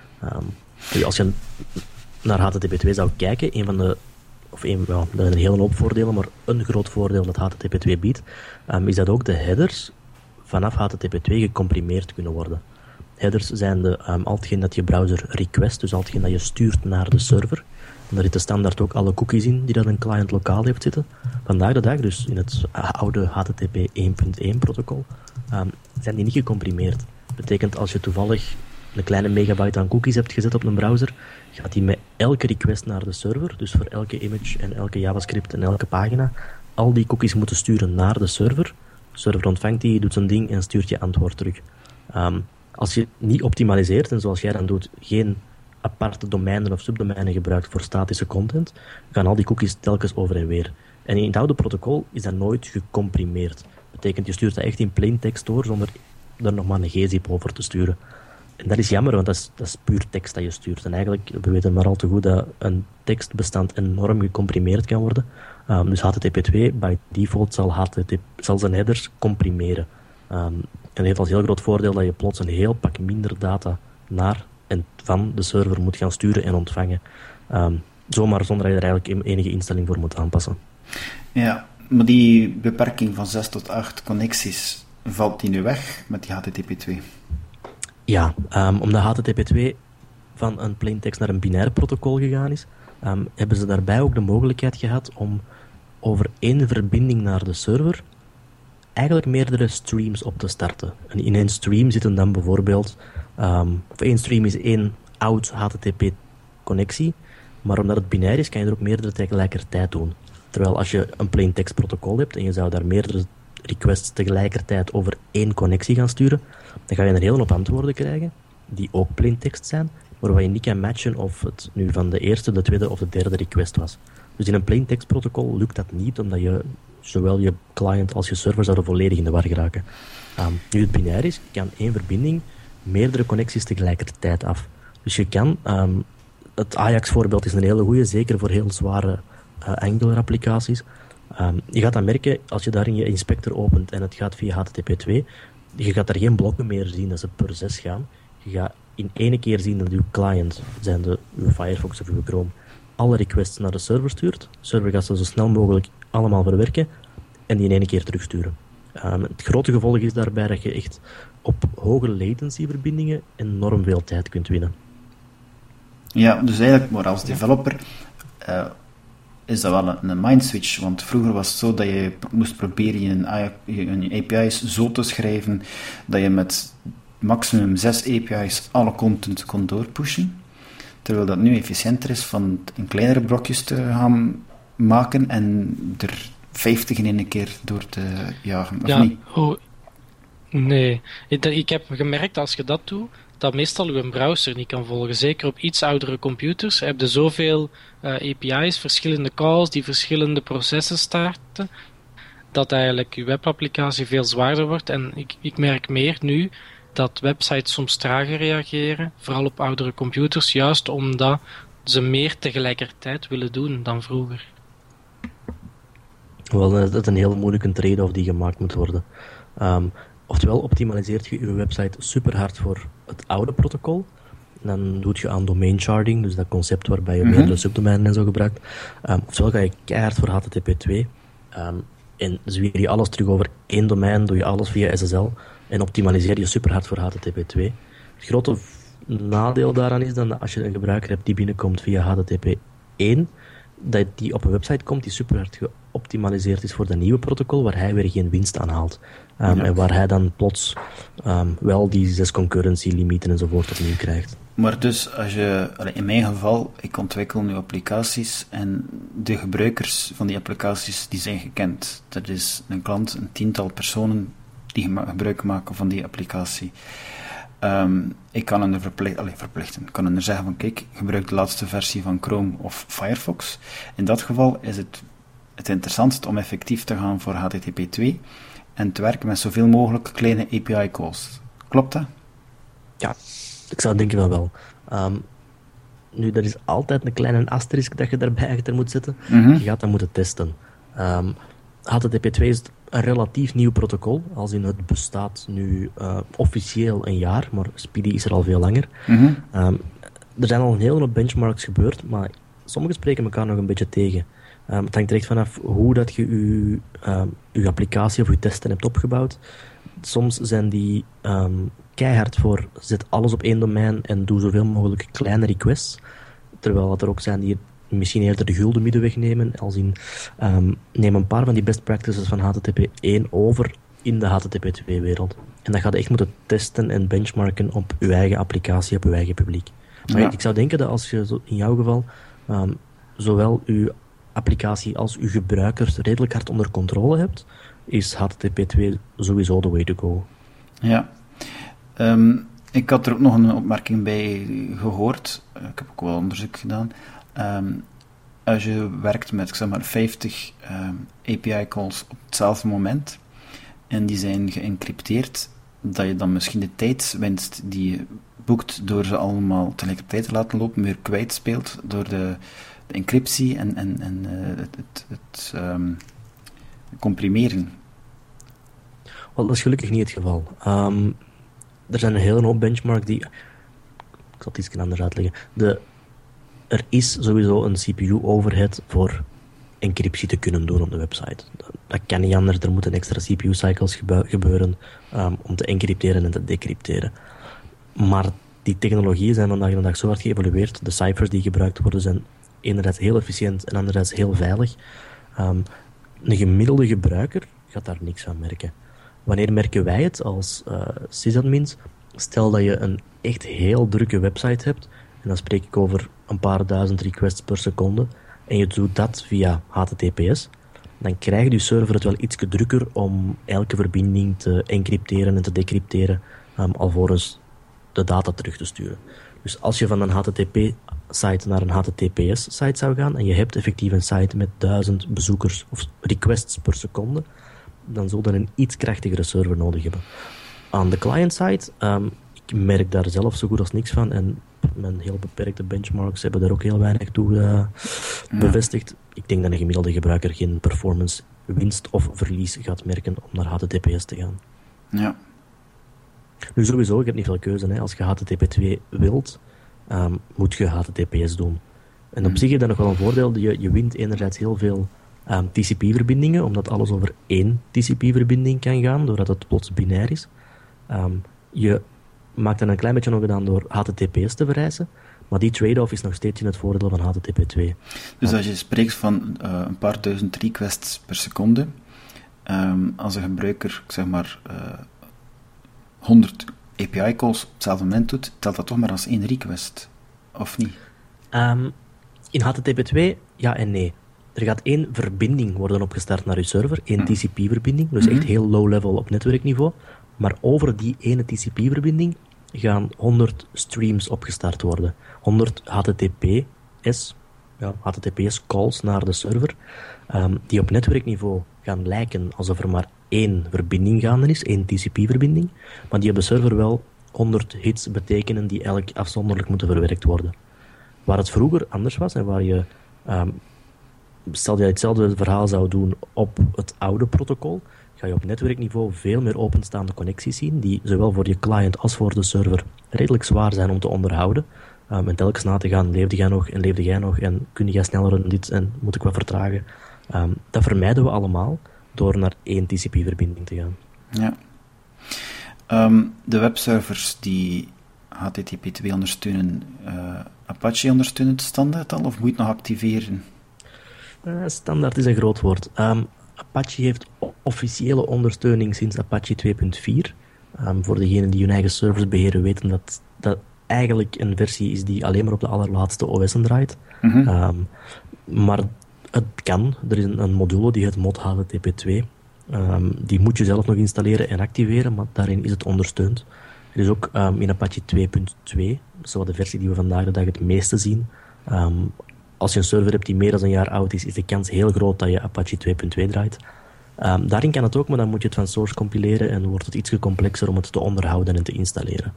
Um, als je naar H T T P twee zou kijken, een van de, of een, ja, dat zijn een hele hoop voordelen, maar een groot voordeel dat H T T P twee biedt, um, is dat ook de headers vanaf H T T P twee gecomprimeerd kunnen worden. Headers zijn de, um, al hetgeen dat je browser request, dus al hetgeen dat je stuurt naar de server. En daar zitten standaard ook alle cookies in die dat een client lokaal heeft zitten. Vandaag de dag, dus in het oude H T T P één punt één protocol, um, zijn die niet gecomprimeerd. Dat betekent als je toevallig een kleine megabyte aan cookies hebt gezet op een browser, gaat die met elke request naar de server, dus voor elke image en elke JavaScript en elke pagina, al die cookies moeten sturen naar de server. De server ontvangt die, doet zijn ding en stuurt je antwoord terug. Um, Als je niet optimaliseert, en zoals jij dan doet, geen aparte domeinen of subdomeinen gebruikt voor statische content, gaan al die cookies telkens over en weer. En in het oude protocol is dat nooit gecomprimeerd. Dat betekent, je stuurt dat echt in plain text door, zonder er nog maar een gzip over te sturen. En dat is jammer, want dat is, dat is puur tekst dat je stuurt. En eigenlijk, we weten maar al te goed dat een tekstbestand enorm gecomprimeerd kan worden. Um, dus H T T P twee, by default, zal, H T T P, zal zijn headers comprimeren. Um, en dat heeft als heel groot voordeel dat je plots een heel pak minder data naar en van de server moet gaan sturen en ontvangen. Um, zomaar zonder dat je er eigenlijk enige instelling voor moet aanpassen. Ja, maar die beperking van zes tot acht connecties, valt die nu weg met die H T T P twee? Ja, um, omdat H T T P twee van een plaintext naar een binair protocol gegaan is, um, hebben ze daarbij ook de mogelijkheid gehad om over één verbinding naar de server eigenlijk meerdere streams op te starten. En in één stream zitten dan bijvoorbeeld, um, of één stream is één oud H T T P-connectie, maar omdat het binair is, kan je er ook meerdere tegelijkertijd doen. Terwijl als je een plaintext protocol hebt en je zou daar meerdere requests tegelijkertijd over één connectie gaan sturen, dan ga je een hele hoop antwoorden krijgen, die ook plaintext zijn, maar waar je niet kan matchen of het nu van de eerste, de tweede of de derde request was. Dus in een plaintext protocol lukt dat niet, omdat je zowel je client als je server zouden volledig in de war geraken. Um, nu het binair is, kan één verbinding meerdere connecties tegelijkertijd af. Dus je kan, um, het Ajax-voorbeeld is een hele goede, zeker voor heel zware uh, Angular-applicaties. Um, je gaat dan merken, als je daarin je inspector opent en het gaat via H T T P twee, je gaat daar geen blokken meer zien dat ze per zes gaan. Je gaat in één keer zien dat uw client, zijn de uw Firefox of uw Chrome, alle requests naar de server stuurt. De server gaat ze zo snel mogelijk allemaal verwerken en die in één keer terugsturen. Um, het grote gevolg is daarbij dat je echt op hoge latency verbindingen enorm veel tijd kunt winnen. Ja, dus eigenlijk, maar als developer uh, is dat wel een, een mindswitch, want vroeger was het zo dat je moest proberen je, je A P I's zo te schrijven dat je met maximum zes A P I's alle content kon doorpushen, terwijl dat nu efficiënter is van in kleinere blokjes te gaan maken en er vijftig in één keer door te jagen, of ja, niet? Oh, nee. Ik, ik heb gemerkt, als je dat doet, dat meestal je een browser niet kan volgen. Zeker op iets oudere computers heb je zoveel uh, A P I's, verschillende calls, die verschillende processen starten, dat eigenlijk je webapplicatie veel zwaarder wordt. En ik, ik merk meer nu dat websites soms trager reageren, vooral op oudere computers, juist omdat ze meer tegelijkertijd willen doen dan vroeger. Wel, dat is een heel moeilijke trade-off die gemaakt moet worden. Um, oftewel optimaliseert je je website super hard voor het oude protocol. Dan doe je aan domain sharding, dus dat concept waarbij je mm-hmm. meerdere subdomeinen en zo gebruikt. Um, oftewel ga je keihard voor H T T P twee. Um, en zwier je alles terug over één domein, doe je alles via S S L en optimaliseer je super hard voor H T T P twee. Het grote nadeel daaraan is dan dat als je een gebruiker hebt die binnenkomt via H T T P één, dat die op een website komt die super hard geoptimaliseerd is voor dat nieuwe protocol, waar hij weer geen winst aan haalt. Um, ja. En waar hij dan plots um, wel die zes concurrency limieten enzovoort opnieuw krijgt. Maar dus, als je, in mijn geval, ik ontwikkel nu applicaties en de gebruikers van die applicaties die zijn gekend. Dat is een klant, een tiental personen die gebruik maken van die applicatie. Um, ik kan hen er verplicht, allez, verplichten. Ik kan hen er zeggen van, kijk, gebruik de laatste versie van Chrome of Firefox. In dat geval is het het interessantst om effectief te gaan voor H T T P twee en te werken met zoveel mogelijk kleine A P I calls. Klopt dat? Ja, ik zou denken van wel. Um, nu, er is altijd een kleine asterisk dat je daarbij achter moet zetten. Mm-hmm. Je gaat dat moeten testen. Um, H T T P twee is een relatief nieuw protocol, als in het bestaat nu uh, officieel een jaar, maar Speedy is er al veel langer. Mm-hmm. Um, er zijn al een hele hoop benchmarks gebeurd, maar sommige spreken elkaar nog een beetje tegen. Um, het hangt er echt vanaf hoe dat je je, um, je applicatie of je testen hebt opgebouwd. Soms zijn die um, keihard voor zet alles op één domein en doe zoveel mogelijk kleine requests, terwijl er ook zijn die misschien eerder de gulden middenweg nemen, als in um, neem een paar van die best practices van H T T P één over in de H T T P twee wereld. En dan ga je echt moeten testen en benchmarken op je eigen applicatie, op je eigen publiek. Maar ja. Ik zou denken dat als je in jouw geval um, zowel je applicatie als je gebruikers redelijk hard onder controle hebt, is H T T P twee sowieso the way to go. Ja. Um, ik had er ook nog een opmerking bij gehoord. Ik heb ook wel onderzoek gedaan. Um, als je werkt met, ik zeg maar, vijftig um, A P I calls op hetzelfde moment en die zijn geëncrypteerd, dat je dan misschien de tijdswinst die je boekt door ze allemaal tegelijkertijd te laten lopen weer kwijtspeelt door de, de encryptie en, en, en uh, het, het, het um, comprimeren. Wel, dat is gelukkig niet het geval. Um, er zijn een hele hoop benchmarks die... Ik zal het iets anders uitleggen. De er is sowieso een C P U-overhead voor encryptie te kunnen doen op de website. Dat, dat kan niet anders. Er moeten extra C P U-cycles gebe- gebeuren um, om te encrypteren en te decrypteren. Maar die technologieën zijn vandaag de dag zo hard geëvolueerd. De ciphers die gebruikt worden zijn enerzijds heel efficiënt en anderzijds heel veilig. Um, een gemiddelde gebruiker gaat daar niks aan merken. Wanneer merken wij het als uh, sysadmins? Stel dat je een echt heel drukke website hebt, en dan spreek ik over een paar duizend requests per seconde, en je doet dat via H T T P S, dan krijgt je server het wel iets drukker om elke verbinding te encrypteren en te decrypteren, um, alvorens de data terug te sturen. Dus als je van een H T T P-site naar een H T T P S-site zou gaan, en je hebt effectief een site met duizend bezoekers of requests per seconde, dan zul je een iets krachtigere server nodig hebben. Aan de client-side, um, ik merk daar zelf zo goed als niks van, en mijn heel beperkte benchmarks hebben daar ook heel weinig toe uh, bevestigd. Ja. Ik denk dat een gemiddelde gebruiker geen performance winst of verlies gaat merken om naar H T T P S te gaan. Ja. Nu sowieso, je hebt niet veel keuze. Hè. Als je H T T P twee wilt, um, moet je H T T P S doen. En op mm. zich is dat nog wel een voordeel. Je, je wint enerzijds heel veel um, T C P-verbindingen, omdat alles over één T C P-verbinding kan gaan, doordat het plots binair is. Um, je maakt dan een klein beetje nog gedaan door H T T P S te vereisen, maar die trade-off is nog steeds in het voordeel van H T T P twee. Dus als je spreekt van uh, een paar duizend requests per seconde, um, als een gebruiker, zeg maar, uh, honderd A P I-calls op hetzelfde moment doet, telt dat toch maar als één request, of niet? Um, in H T T P twee, ja en nee. Er gaat één verbinding worden opgestart naar je server, één mm. T C P-verbinding, dus mm-hmm. echt heel low-level op netwerkniveau. Maar over die ene T C P-verbinding gaan honderd streams opgestart worden. honderd H T T P S, ja, H T T P S-calls naar de server, um, die op netwerkniveau gaan lijken alsof er maar één verbinding gaande is, één T C P-verbinding, maar die op de server wel honderd hits betekenen die elk afzonderlijk moeten verwerkt worden. Waar het vroeger anders was en waar je, um, stel dat je hetzelfde verhaal zou doen op het oude protocol, ga je op netwerkniveau veel meer openstaande connecties zien, die zowel voor je client als voor de server redelijk zwaar zijn om te onderhouden. Um, en telkens na te gaan, leefde jij nog en leefde jij nog en kun jij sneller dan dit en moet ik wat vertragen. Um, dat vermijden we allemaal door naar één T C P-verbinding te gaan. Ja. Um, de webservers die H T T P twee ondersteunen, uh, Apache ondersteunen het standaard al, of moet je het nog activeren? Uh, standaard is een groot woord. Um, Apache heeft officiële ondersteuning sinds Apache twee punt vier. Um, voor degenen die hun eigen servers beheren weten dat dat eigenlijk een versie is die alleen maar op de allerlaatste O S'en draait. Mm-hmm. Um, maar het kan. Er is een, een module die heet mod H T T P twee. Um, die moet je zelf nog installeren en activeren, maar daarin is het ondersteund. Er is ook um, in Apache twee punt twee, zo de versie die we vandaag de dag het meeste zien. Um, als je een server hebt die meer dan een jaar oud is, is de kans heel groot dat je Apache twee punt twee draait. Um, daarin kan het ook, maar dan moet je het van source compileren en wordt het iets complexer om het te onderhouden en te installeren.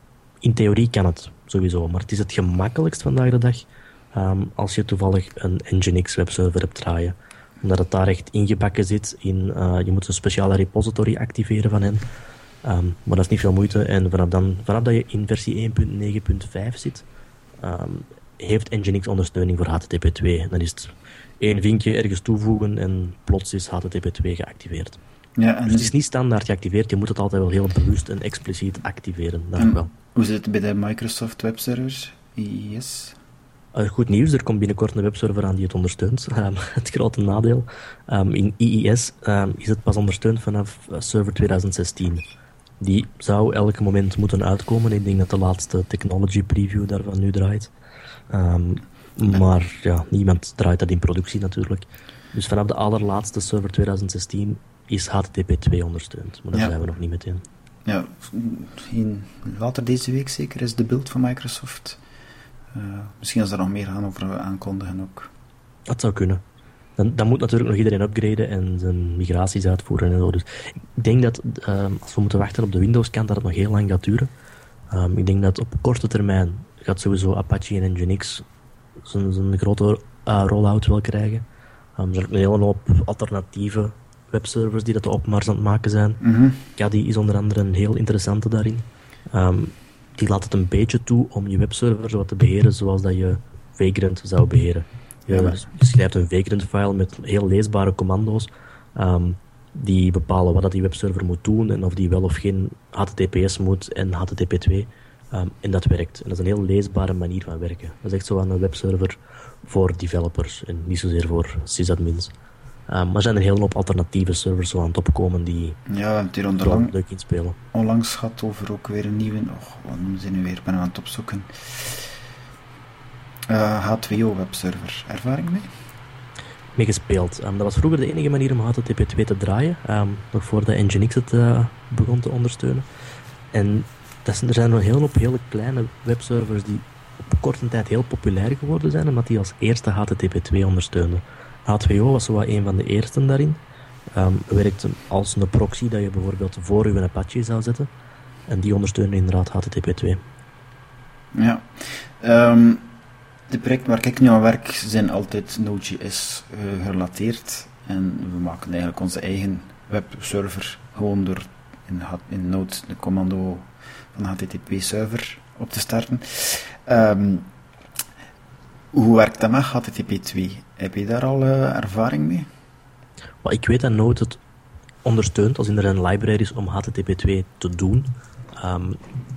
In theorie kan het sowieso, maar het is het gemakkelijkst vandaag de dag um, als je toevallig een Nginx webserver hebt draaien. Omdat het daar echt ingebakken zit in, uh, je moet een speciale repository activeren van hen. Um, maar dat is niet veel moeite en vanaf, dan, vanaf dat je in versie één punt negen punt vijf zit, um, heeft Nginx ondersteuning voor H T T P twee. Dan is het één vinkje ergens toevoegen en plots is H T T P twee geactiveerd. Ja, en dus het is niet standaard geactiveerd, je moet het altijd wel heel bewust en expliciet activeren. En wel. Hoe zit het bij de Microsoft webservers, I I S? Uh, goed nieuws, er komt binnenkort een webserver aan die het ondersteunt. Um, het grote nadeel, um, in I I S um, is het pas ondersteund vanaf uh, server twintig zestien. Die zou elk moment moeten uitkomen. Ik denk dat de laatste technology preview daarvan nu draait. Um, maar ja, niemand draait dat in productie natuurlijk. Dus vanaf de allerlaatste server twintig zestien is H T T P twee ondersteund. Maar daar ja. zijn we nog niet meteen. Ja, in, later deze week zeker is de build van Microsoft. Uh, misschien als er nog meer gaan over aankondigen ook. Dat zou kunnen. Dan, dan moet natuurlijk nog iedereen upgraden en zijn migraties uitvoeren en zo. Dus ik denk dat um, als we moeten wachten op de Windows-kant, dat het nog heel lang gaat duren. Um, ik denk dat op korte termijn gaat sowieso Apache en Nginx zijn, zijn grote uh, rollout wel krijgen. Um, er zijn ook een hele hoop alternatieve webservers die dat de opmars aan het maken zijn. Mm-hmm. Caddy is onder andere een heel interessante daarin. Um, die laat het een beetje toe om je webserver zo te beheren zoals dat je Vagrant zou beheren. Je, Ja, maar... je schrijft een Vagrant-file met heel leesbare commando's um, die bepalen wat dat die webserver moet doen en of die wel of geen H T T P S moet en H T T P twee. Um, en dat werkt. En dat is een heel leesbare manier van werken. Dat is echt zo aan een webserver voor developers en niet zozeer voor sysadmins. Um, maar er zijn een hele hoop alternatieve servers zo aan het opkomen die Ja, we hebben het hier wel onderlang leuk inspelen. onlangs gehad over ook weer een nieuwe... Oh, wat noemen ze nu weer? Ik ben aan het opzoeken. Uh, H twee O webserver. Ervaring mee? Mee gespeeld. Um, dat was vroeger de enige manier om H T T P twee te draaien, um, nog voordat Nginx het uh, begon te ondersteunen. En dat zijn, er zijn nog een hele hoop hele kleine webservers die op korte tijd heel populair geworden zijn, omdat die als eerste H T T P twee ondersteunden. H twee O was zo wat een van de eersten daarin. Um, werkt als een proxy dat je bijvoorbeeld voor je Apache zou zetten. En die ondersteunen inderdaad H T T P twee. Ja. Um, de projecten waar ik nu aan werk zijn altijd Node.js uh, gerelateerd. En we maken eigenlijk onze eigen webserver gewoon door in, in Node de commando van H T T P server op te starten. Um, hoe werkt dat met H T T P twee? Heb je daar al uh, ervaring mee? Maar ik weet dat Node het ondersteunt als er een library is om H T T P twee te doen. Um,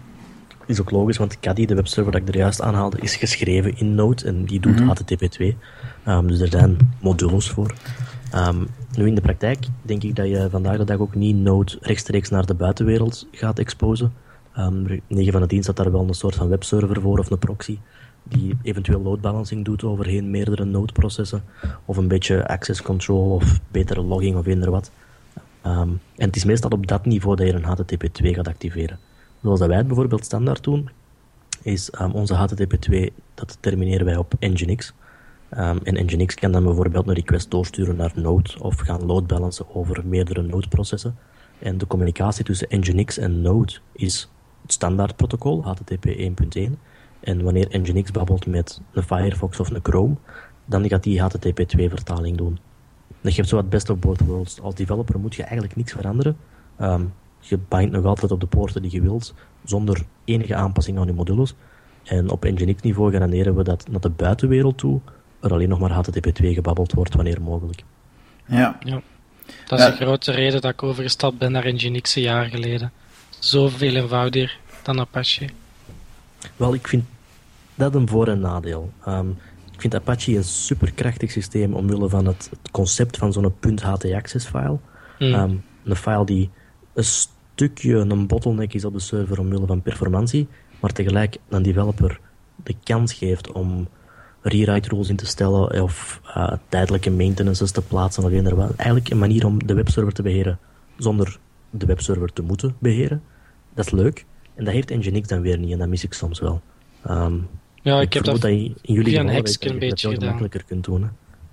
is ook logisch, want Caddy, de webserver dat ik er juist aanhaalde, is geschreven in Node en die doet mm-hmm. H T T P twee. Um, dus er zijn modules voor. Um, nu in de praktijk denk ik dat je vandaag de dag ook niet Node rechtstreeks naar de buitenwereld gaat exposen. Um, negen van de tien staat daar wel een soort van webserver voor of een proxy die eventueel load balancing doet overheen meerdere Node-processen of een beetje access control of betere logging of eender wat. Um, en het is meestal op dat niveau dat je een H T T P twee gaat activeren. Zoals dat wij het bijvoorbeeld standaard doen, is um, onze H T T P twee, dat termineren wij op Nginx. Um, en Nginx kan dan bijvoorbeeld een request doorsturen naar Node of gaan load balancen over meerdere Node-processen. En de communicatie tussen Nginx en Node is het standaard protocol, H T T P één punt één. En wanneer Nginx babbelt met een Firefox of een Chrome, dan gaat die H T T P twee vertaling doen. Dat geeft zo wat best of both worlds. Als developer moet je eigenlijk niks veranderen. Um, je bindt nog altijd op de poorten die je wilt, zonder enige aanpassing aan je modules. En op Nginx-niveau garanderen we dat naar de buitenwereld toe er alleen nog maar H T T P twee gebabbeld wordt wanneer mogelijk. Ja. ja. Dat is ja. een grote reden dat ik overgestapt ben naar Nginx een jaar geleden. Zoveel eenvoudiger dan Apache. Wel, ik vind dat een voor- en nadeel. Um, ik vind Apache een superkrachtig systeem omwille van het, het concept van zo'n .htaccess-file. Mm. Um, een file die een stukje een bottleneck is op de server omwille van performantie, maar tegelijk een developer de kans geeft om rewrite rules in te stellen of uh, tijdelijke maintenances te plaatsen of eender wat. Eigenlijk een manier om de webserver te beheren zonder de webserver te moeten beheren. Dat is leuk. En dat heeft Nginx dan weer niet en dat mis ik soms wel. Um, ja, ik, ik heb dat, dat in jullie via een geval hekske een beetje gedaan. Gemakkelijker kunt doen, hè?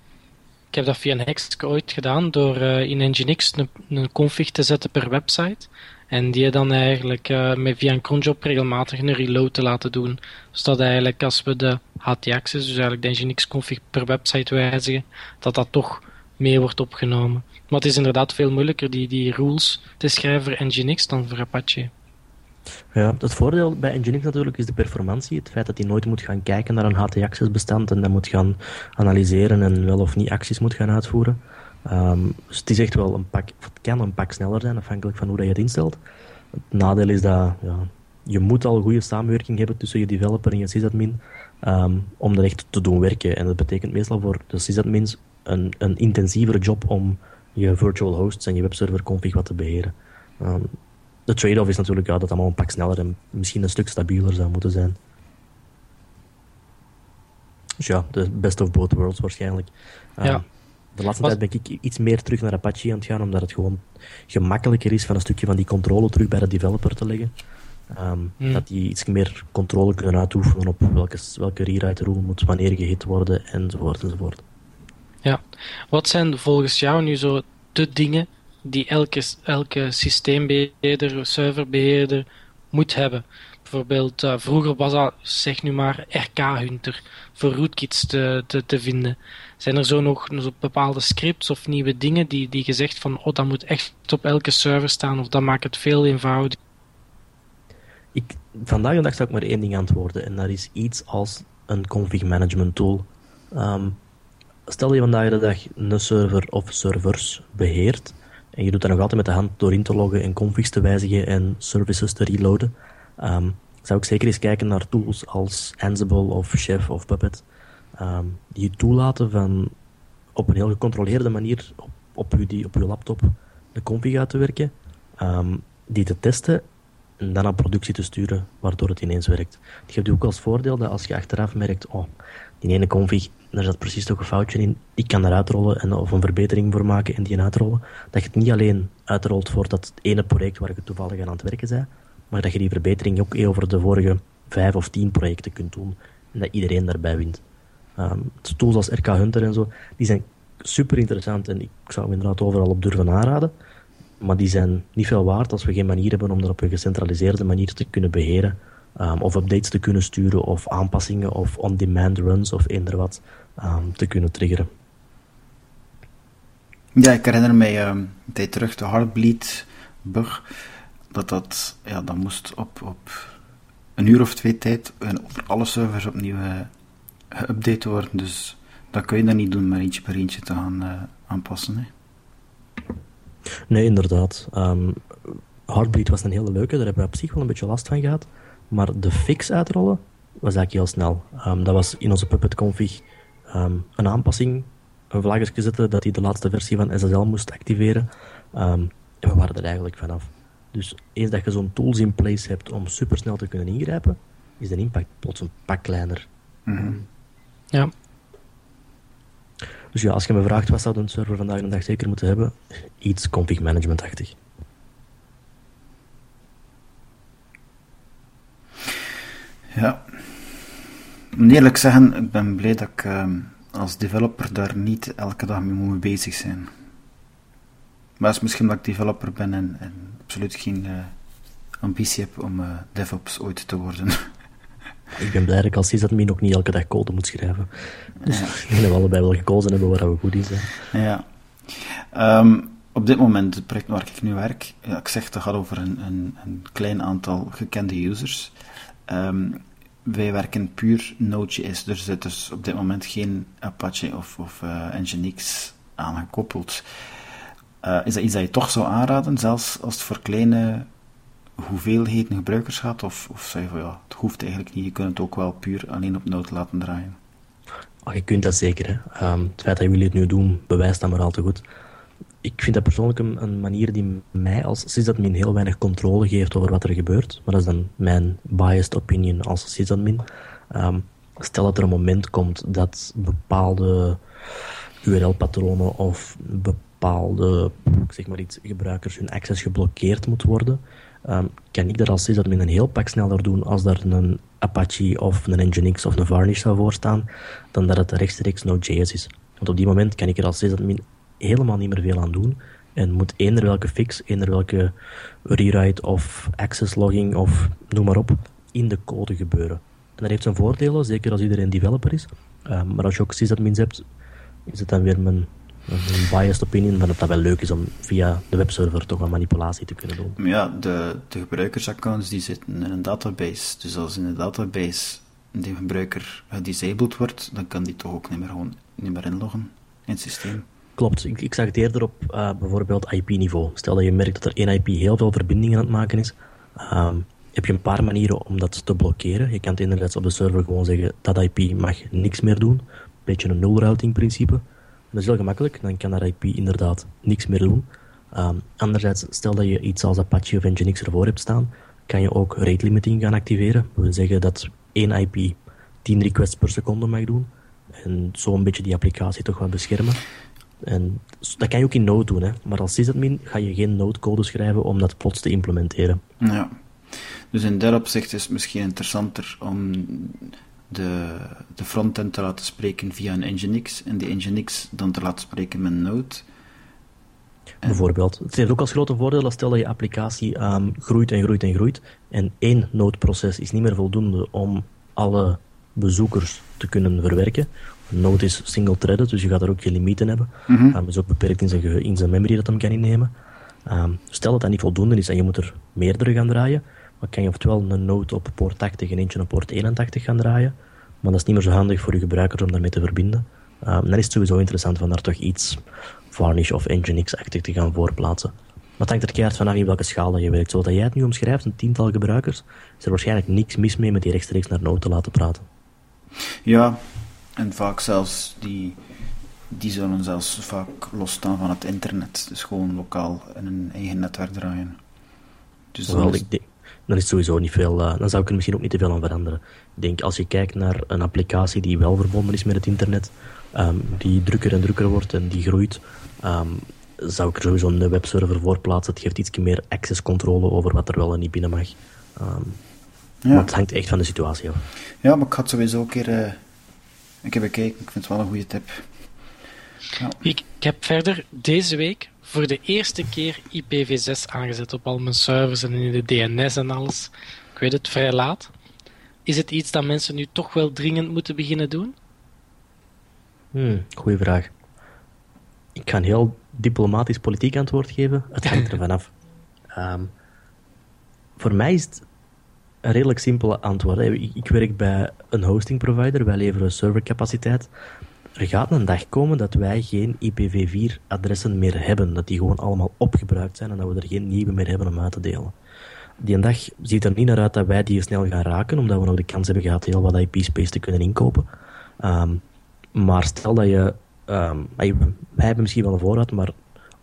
Ik heb dat via een hekske ooit gedaan door uh, in Nginx een, een config te zetten per website. En die dan eigenlijk uh, met, via een cronjob regelmatig een reload te laten doen. Zodat eigenlijk als we de htaccess, dus eigenlijk de Nginx config per website wijzigen, dat dat toch mee wordt opgenomen. Maar het is inderdaad veel moeilijker die, die rules te schrijven voor Nginx dan voor Apache. Ja, het voordeel bij Nginx natuurlijk is de performantie. Het feit dat hij nooit moet gaan kijken naar een htaccess bestand en dan moet gaan analyseren en wel of niet acties moet gaan uitvoeren. Um, dus het is echt wel een pak, het kan een pak sneller zijn afhankelijk van hoe dat je het instelt. Het nadeel is dat ja, je moet al goede samenwerking hebben tussen je developer en je sysadmin um, om dat echt te doen werken. En dat betekent meestal voor de sysadmins een, een intensievere job om je virtual hosts en je webserver config wat te beheren. Um, de trade-off is natuurlijk ja, dat het allemaal een pak sneller en misschien een stuk stabieler zou moeten zijn. Dus ja, de best of both worlds waarschijnlijk. Um, ja. De laatste Was... tijd ben ik iets meer terug naar Apache aan het gaan, omdat het gewoon gemakkelijker is van een stukje van die controle terug bij de developer te leggen. Um, mm. Dat die iets meer controle kunnen uitoefenen op welke, welke rewrite rule moet wanneer gehit worden, enzovoort, enzovoort. Ja. Wat zijn volgens jou nu zo de dingen die elke, elke systeembeheerder, serverbeheerder moet hebben? Bijvoorbeeld, uh, vroeger was dat, zeg nu maar, R K-hunter voor rootkits te, te, te vinden. Zijn er zo nog zo bepaalde scripts of nieuwe dingen die, die je zegt van, oh, dat moet echt op elke server staan, of dat maakt het veel eenvoudiger? Ik, vandaag de dag zou ik maar één ding antwoorden, en dat is iets als een config management tool. Um, stel je vandaag de dag een server of servers beheert, en je doet dat nog altijd met de hand door in te loggen en configs te wijzigen en services te reloaden, um, zou ik zeker eens kijken naar tools als Ansible of Chef of Puppet, um, die je toelaten van op een heel gecontroleerde manier op, op, je, die, op je laptop de config uit te werken, um, die te testen en dan naar productie te sturen, waardoor het ineens werkt. Het geeft je ook als voordeel dat als je achteraf merkt, oh, die ene config, daar zat precies toch een foutje in, die kan eruit rollen en, of een verbetering voor maken en die uitrollen, dat je het niet alleen uitrolt voor dat ene project waar je toevallig aan aan het werken bent, maar dat je die verbetering ook over de vorige vijf of tien projecten kunt doen en dat iedereen daarbij wint. Um, tools als R K Hunter en zo, die zijn super interessant en ik zou hem inderdaad overal op durven aanraden, maar die zijn niet veel waard als we geen manier hebben om dat op een gecentraliseerde manier te kunnen beheren, um, of updates te kunnen sturen, of aanpassingen, of on-demand runs, of eender wat um, te kunnen triggeren. Ja, ik herinner mij um, een tijd terug de Heartbleed bug, dat dat, ja, dat moest op, op een uur of twee tijd en op alle servers opnieuw uh, geüpdate worden, dus dat kun je dan niet doen met eentje per eentje te gaan uh, aanpassen. Hè. Nee, inderdaad. Um, Heartbleed was een hele leuke, daar hebben we op zich wel een beetje last van gehad, maar de fix uitrollen was eigenlijk heel snel. Um, dat was in onze Puppet config um, een aanpassing, een vlaggetje zetten dat hij de laatste versie van S S L moest activeren, um, en we waren er eigenlijk vanaf. Dus eens dat je zo'n tools in place hebt om supersnel te kunnen ingrijpen, is de impact plots een pak kleiner. Mm-hmm. Ja. Dus ja, als je me vraagt wat zou een server vandaag de dag zeker moeten hebben, iets config management-achtig. Ja. Ik moet eerlijk zeggen, ik ben blij dat ik uh, als developer daar niet elke dag mee moet bezig zijn. Maar het is misschien dat ik developer ben en, en absoluut geen uh, ambitie heb om uh, DevOps ooit te worden. Ik ben blij dat ik als sysadmin ook niet elke dag code moet schrijven. Dus Ja. ik denk dat we allebei wel gekozen hebben waar we goed in zijn. Ja. Um, op dit moment, het project waar ik nu werk, ja, ik zeg dat gaat over een, een, een klein aantal gekende users. Um, wij werken puur Node.js, er zit dus op dit moment geen Apache of, of uh, Nginx aangekoppeld. Uh, is dat iets dat je toch zou aanraden, zelfs als het voor kleine hoeveelheden gebruikers gaat? Of, of zeg je van ja, het hoeft eigenlijk niet, je kunt het ook wel puur alleen op Node laten draaien? Oh, je kunt dat zeker. Hè. Um, het feit dat jullie het nu doen, bewijst dat maar al te goed. Ik vind dat persoonlijk een, een manier die mij als sysadmin heel weinig controle geeft over wat er gebeurt. Maar dat is dan mijn biased opinion als sysadmin. Um, stel dat er een moment komt dat bepaalde U R L-patronen of bepaalde, zeg maar iets, gebruikers hun access geblokkeerd moet worden, um, kan ik dat als sysadmin een heel pak sneller doen als daar een Apache of een Nginx of een Varnish zou voorstaan, dan dat het rechtstreeks Node.js is. Want op die moment kan ik er als sysadmin helemaal niet meer veel aan doen en moet eender welke fix, eender welke rewrite of access logging of noem maar op, in de code gebeuren. En dat heeft zijn voordelen, zeker als iedereen developer is. Um, maar als je ook sysadmins hebt, is het dan weer mijn, mijn biased opinion van dat dat wel leuk is om via de webserver toch een manipulatie te kunnen doen. Ja, de, de gebruikersaccounts die zitten in een database. Dus als in de database die gebruiker gedisabled wordt, dan kan die toch ook niet meer, gewoon, niet meer inloggen in het systeem. Klopt, ik, ik zag het eerder op uh, bijvoorbeeld I P-niveau. Stel dat je merkt dat er één I P heel veel verbindingen aan het maken is, um, heb je een paar manieren om dat te blokkeren. Je kan enerzijds op de server gewoon zeggen, dat I P mag niks meer doen. Een beetje een null-routing principe. Dat is heel gemakkelijk, dan kan dat I P inderdaad niks meer doen. Um, anderzijds, stel dat je iets als Apache of Nginx ervoor hebt staan, kan je ook rate limiting gaan activeren. Dat wil zeggen dat één I P tien requests per seconde mag doen. En zo een beetje die applicatie toch wat beschermen. En dat kan je ook in Node doen, hè. Maar als sysadmin ga je geen Node-code schrijven om dat plots te implementeren. Ja, dus in dat opzicht is het misschien interessanter om de, de frontend te laten spreken via een Nginx en die Nginx dan te laten spreken met Node. En... Bijvoorbeeld. Het heeft ook als grote voordeel dat stel dat je applicatie um, groeit en groeit en groeit en één Node-proces is niet meer voldoende om alle bezoekers te kunnen verwerken. Node is single-threaded, dus je gaat er ook geen limieten hebben. Mm-hmm. Um, is ook beperkt in zijn, ge- in zijn memory dat hem kan innemen. Um, stel dat dat niet voldoende is en je moet er meerdere gaan draaien, dan kan je oftewel een node op poort tachtig en eentje op poort eenentachtig gaan draaien. maar dat is niet meer zo handig voor je gebruikers om daarmee te verbinden. Uh, dan is het sowieso interessant om daar toch iets Varnish of Nginx-achtig te gaan voorplaatsen. Maar het hangt er keihard vanaf in welke schaal dat je werkt. Zoals jij het nu omschrijft, een tiental gebruikers, is er waarschijnlijk niks mis mee met die rechtstreeks naar Node te laten praten. Ja, en vaak zelfs, die, die zullen zelfs vaak losstaan van het internet. Dus gewoon lokaal in een eigen netwerk draaien. Dus Wel, is... ik denk, dan is het sowieso niet veel, uh, dan zou ik er misschien ook niet te veel aan veranderen. Ik denk, als je kijkt naar een applicatie die wel verbonden is met het internet, um, die drukker en drukker wordt en die groeit, um, zou ik er sowieso een webserver voor plaatsen. Het geeft iets meer accesscontrole over wat er wel en niet binnen mag. Um, ja. Maar het hangt echt van de situatie af. Ja, maar ik ga het sowieso een keer uh, een keer bekijken. Ik vind het wel een goede tip. Ja. Ik, ik heb verder deze week voor de eerste keer I P v zes aangezet op al mijn servers en in de D N S en alles. Ik weet het, vrij laat. Is het iets dat mensen nu toch wel dringend moeten beginnen doen? Hmm, goeie vraag. Ik ga een heel diplomatisch politiek antwoord geven. Het hangt er vanaf. Um, voor mij is het een redelijk simpele antwoord. Ik, ik werk bij een hosting provider. Wij leveren servercapaciteit. Er gaat een dag komen dat wij geen I P v vier adressen meer hebben. Dat die gewoon allemaal opgebruikt zijn en dat we er geen nieuwe meer hebben om uit te delen. Die dag ziet er niet naar uit dat wij die snel gaan raken, omdat we nog de kans hebben gehad heel wat I P-space te kunnen inkopen. Um, maar stel dat je... Um, wij hebben misschien wel een voorraad, maar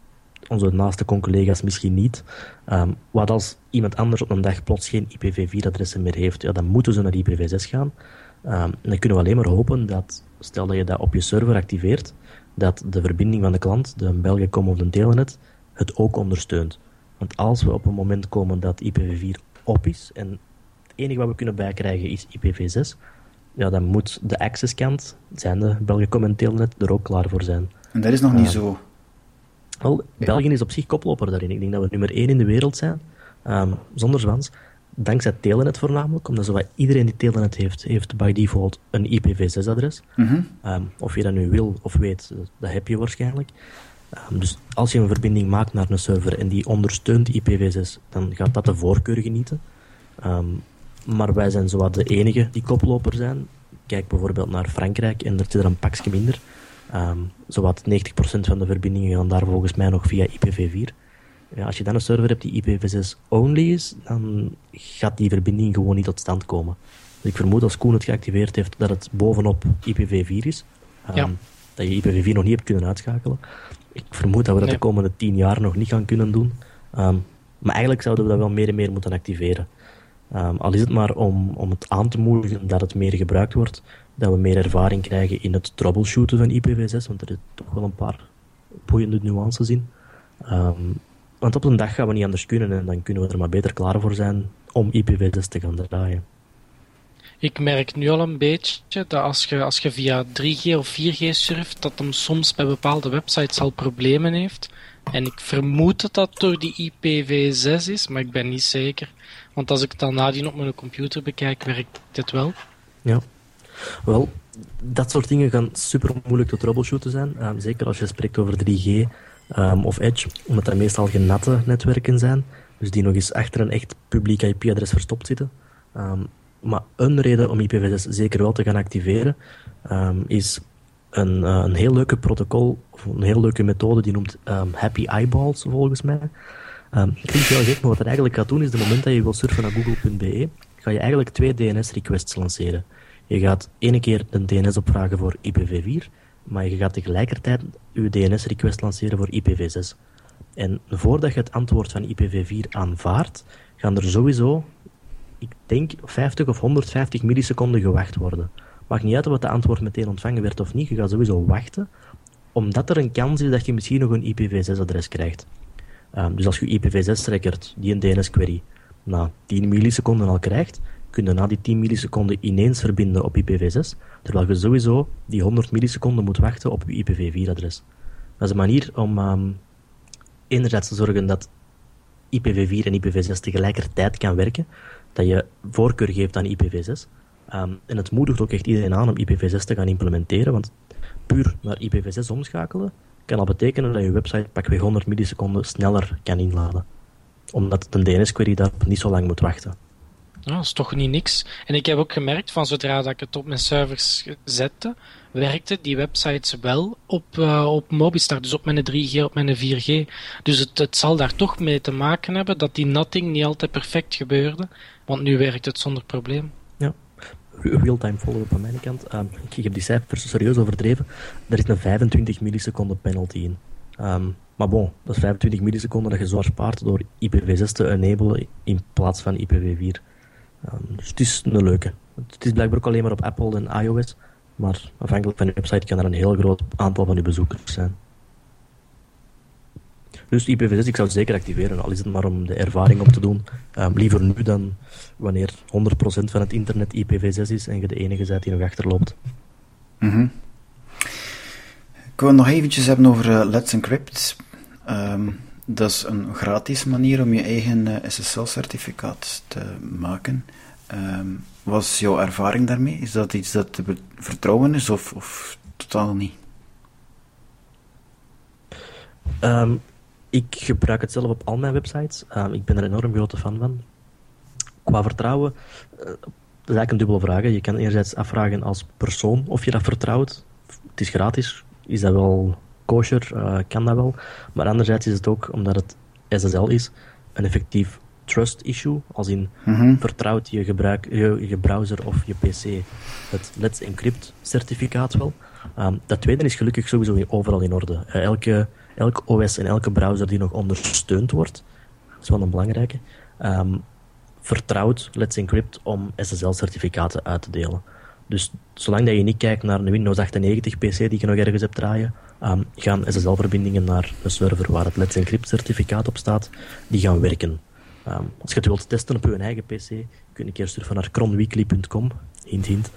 onze naaste collega's misschien niet. Um, wat als iemand anders op een dag plots geen I P v vier adressen meer heeft, ja, dan moeten ze naar I P v zes gaan. Um, dan kunnen we alleen maar hopen dat, stel dat je dat op je server activeert, dat de verbinding van de klant, de Belgacom of de Telenet, het ook ondersteunt. Want als we op een moment komen dat I P v vier op is, en het enige wat we kunnen bijkrijgen is I P v zes, ja, dan moet de accesskant, zijn de Belgacom en Telenet, er ook klaar voor zijn. En dat is nog uh, niet zo. Wel, België is op zich koploper daarin. Ik denk dat we nummer één in de wereld zijn, um, zonder zwans. Dankzij Telenet voornamelijk, omdat zowat iedereen die Telenet heeft, heeft by default een I P v zes adres. Mm-hmm. Um, of je dat nu wil of weet, dat heb je waarschijnlijk. Um, dus als je een verbinding maakt naar een server en die ondersteunt I P v zes, dan gaat dat de voorkeur genieten. Um, maar wij zijn zowat de enige die koploper zijn. Kijk bijvoorbeeld naar Frankrijk en er zit er een pakje minder. Um, zowat negentig procent van de verbindingen gaan daar volgens mij nog via I P v vier. Ja, als je dan een server hebt die I P v zes only is, dan gaat die verbinding gewoon niet tot stand komen. Dus ik vermoed als Koen het geactiveerd heeft dat het bovenop I P v vier is. Um, ja. Dat je I P v vier nog niet hebt kunnen uitschakelen. Ik vermoed dat we dat nee. de komende tien jaar nog niet gaan kunnen doen. Um, maar eigenlijk zouden we dat wel meer en meer moeten activeren. Um, al is het maar om, om het aan te moedigen dat het meer gebruikt wordt, dat we meer ervaring krijgen in het troubleshooten van I P v zes, want er is toch wel een paar boeiende nuances in. Um, want op een dag gaan we niet anders kunnen en dan kunnen we er maar beter klaar voor zijn om I P v zes te gaan draaien. Ik merk nu al een beetje dat als je, als je via drie G of vier G surft, dat hem soms bij bepaalde websites al problemen heeft. En ik vermoed dat dat door die I P v zes is, maar ik ben niet zeker. Want als ik het dan nadien op mijn computer bekijk, werkt dit wel. Ja, wel, dat soort dingen gaan super moeilijk te troubleshooten zijn. Um, zeker als je spreekt over drie G um, of Edge, omdat dat meestal genatte netwerken zijn. Dus die nog eens achter een echt publiek I P-adres verstopt zitten. Um, maar een reden om I P v zes zeker wel te gaan activeren, um, is een, uh, een heel leuke protocol, of een heel leuke methode, die noemt um, Happy Eyeballs, volgens mij. Um, het klinkt heel gek, maar wat het eigenlijk gaat doen, is de moment dat je wil surfen naar google punt b e, ga je eigenlijk twee D N S-requests lanceren. Je gaat ene keer een D N S opvragen voor I P v vier, maar je gaat tegelijkertijd je D N S-request lanceren voor I P v zes. En voordat je het antwoord van I P v vier aanvaardt, gaan er sowieso, ik denk, vijftig of honderdvijftig milliseconden gewacht worden. Maakt niet uit of het antwoord meteen ontvangen werd of niet, je gaat sowieso wachten, omdat er een kans is dat je misschien nog een I P v zes-adres krijgt. Um, dus als je I P v zes-record, die een D N S-query, na tien milliseconden al krijgt, kun je na die tien milliseconden ineens verbinden op I P v zes, terwijl je sowieso die honderd milliseconden moet wachten op je I P v vier-adres. Dat is een manier om um, enerzijds te zorgen dat I P v vier en I P v zes tegelijkertijd kan werken, dat je voorkeur geeft aan I P v zes. Um, en het moedigt ook echt iedereen aan om I P v zes te gaan implementeren, want puur naar I P v zes omschakelen kan al betekenen dat je website pakweg honderd milliseconden sneller kan inladen. Omdat de D N S-query daar niet zo lang moet wachten. Ja, dat is toch niet niks. En ik heb ook gemerkt, van zodra dat ik het op mijn servers zette, werkte die websites wel op, uh, op Mobistar, dus op mijn drie G, op mijn vier G. Dus het, het zal daar toch mee te maken hebben dat die natting niet altijd perfect gebeurde, want nu werkt het zonder probleem. Ja, real-time follow-up aan mijn kant. Um, ik heb die cijfers serieus overdreven. Er is een vijfentwintig milliseconden penalty in. Um, maar bon, dat is vijfentwintig milliseconden dat je zo spaart door I P v zes te enablen in plaats van I P v vier. Um, dus het is een leuke. Het is blijkbaar ook alleen maar op Apple en iOS, maar afhankelijk van je website kan er een heel groot aantal van je bezoekers zijn. Dus I P v zes, ik zou het zeker activeren, al is het maar om de ervaring op te doen. Um, liever nu dan wanneer honderd procent van het internet I P v zes is en je de enige bent die nog achterloopt. Mm-hmm. Ik wil nog eventjes hebben over uh, Let's Encrypt. Um, dat is een gratis manier om je eigen uh, S S L-certificaat te maken. Um, wat is jouw ervaring daarmee? Is dat iets dat te vertrouwen is of, of totaal niet? Um, ik gebruik het zelf op al mijn websites. Um, ik ben er een enorm grote fan van. Qua vertrouwen, uh, dat is eigenlijk een dubbele vraag. Je kan enerzijds afvragen als persoon of je dat vertrouwt. Het is gratis. Is dat wel kosher? Uh, kan dat wel? Maar anderzijds is het ook, omdat het S S L is, een effectief trust issue. Als in, mm-hmm. vertrouwt je, gebruik, je, je browser of je P C het Let's Encrypt certificaat wel. Um, dat tweede is gelukkig sowieso overal in orde. Uh, elke, elke O S en elke browser die nog ondersteund wordt, dat is wel een belangrijke, um, vertrouwt Let's Encrypt om S S L-certificaten uit te delen. Dus zolang dat je niet kijkt naar een Windows achtennegentig P C die je nog ergens hebt draaien, um, gaan S S L-verbindingen naar een server waar het Let's Encrypt-certificaat op staat, die gaan werken. Um, als je het wilt testen op je eigen P C, kun je een keer surfen naar cronweekly punt com, hint hint.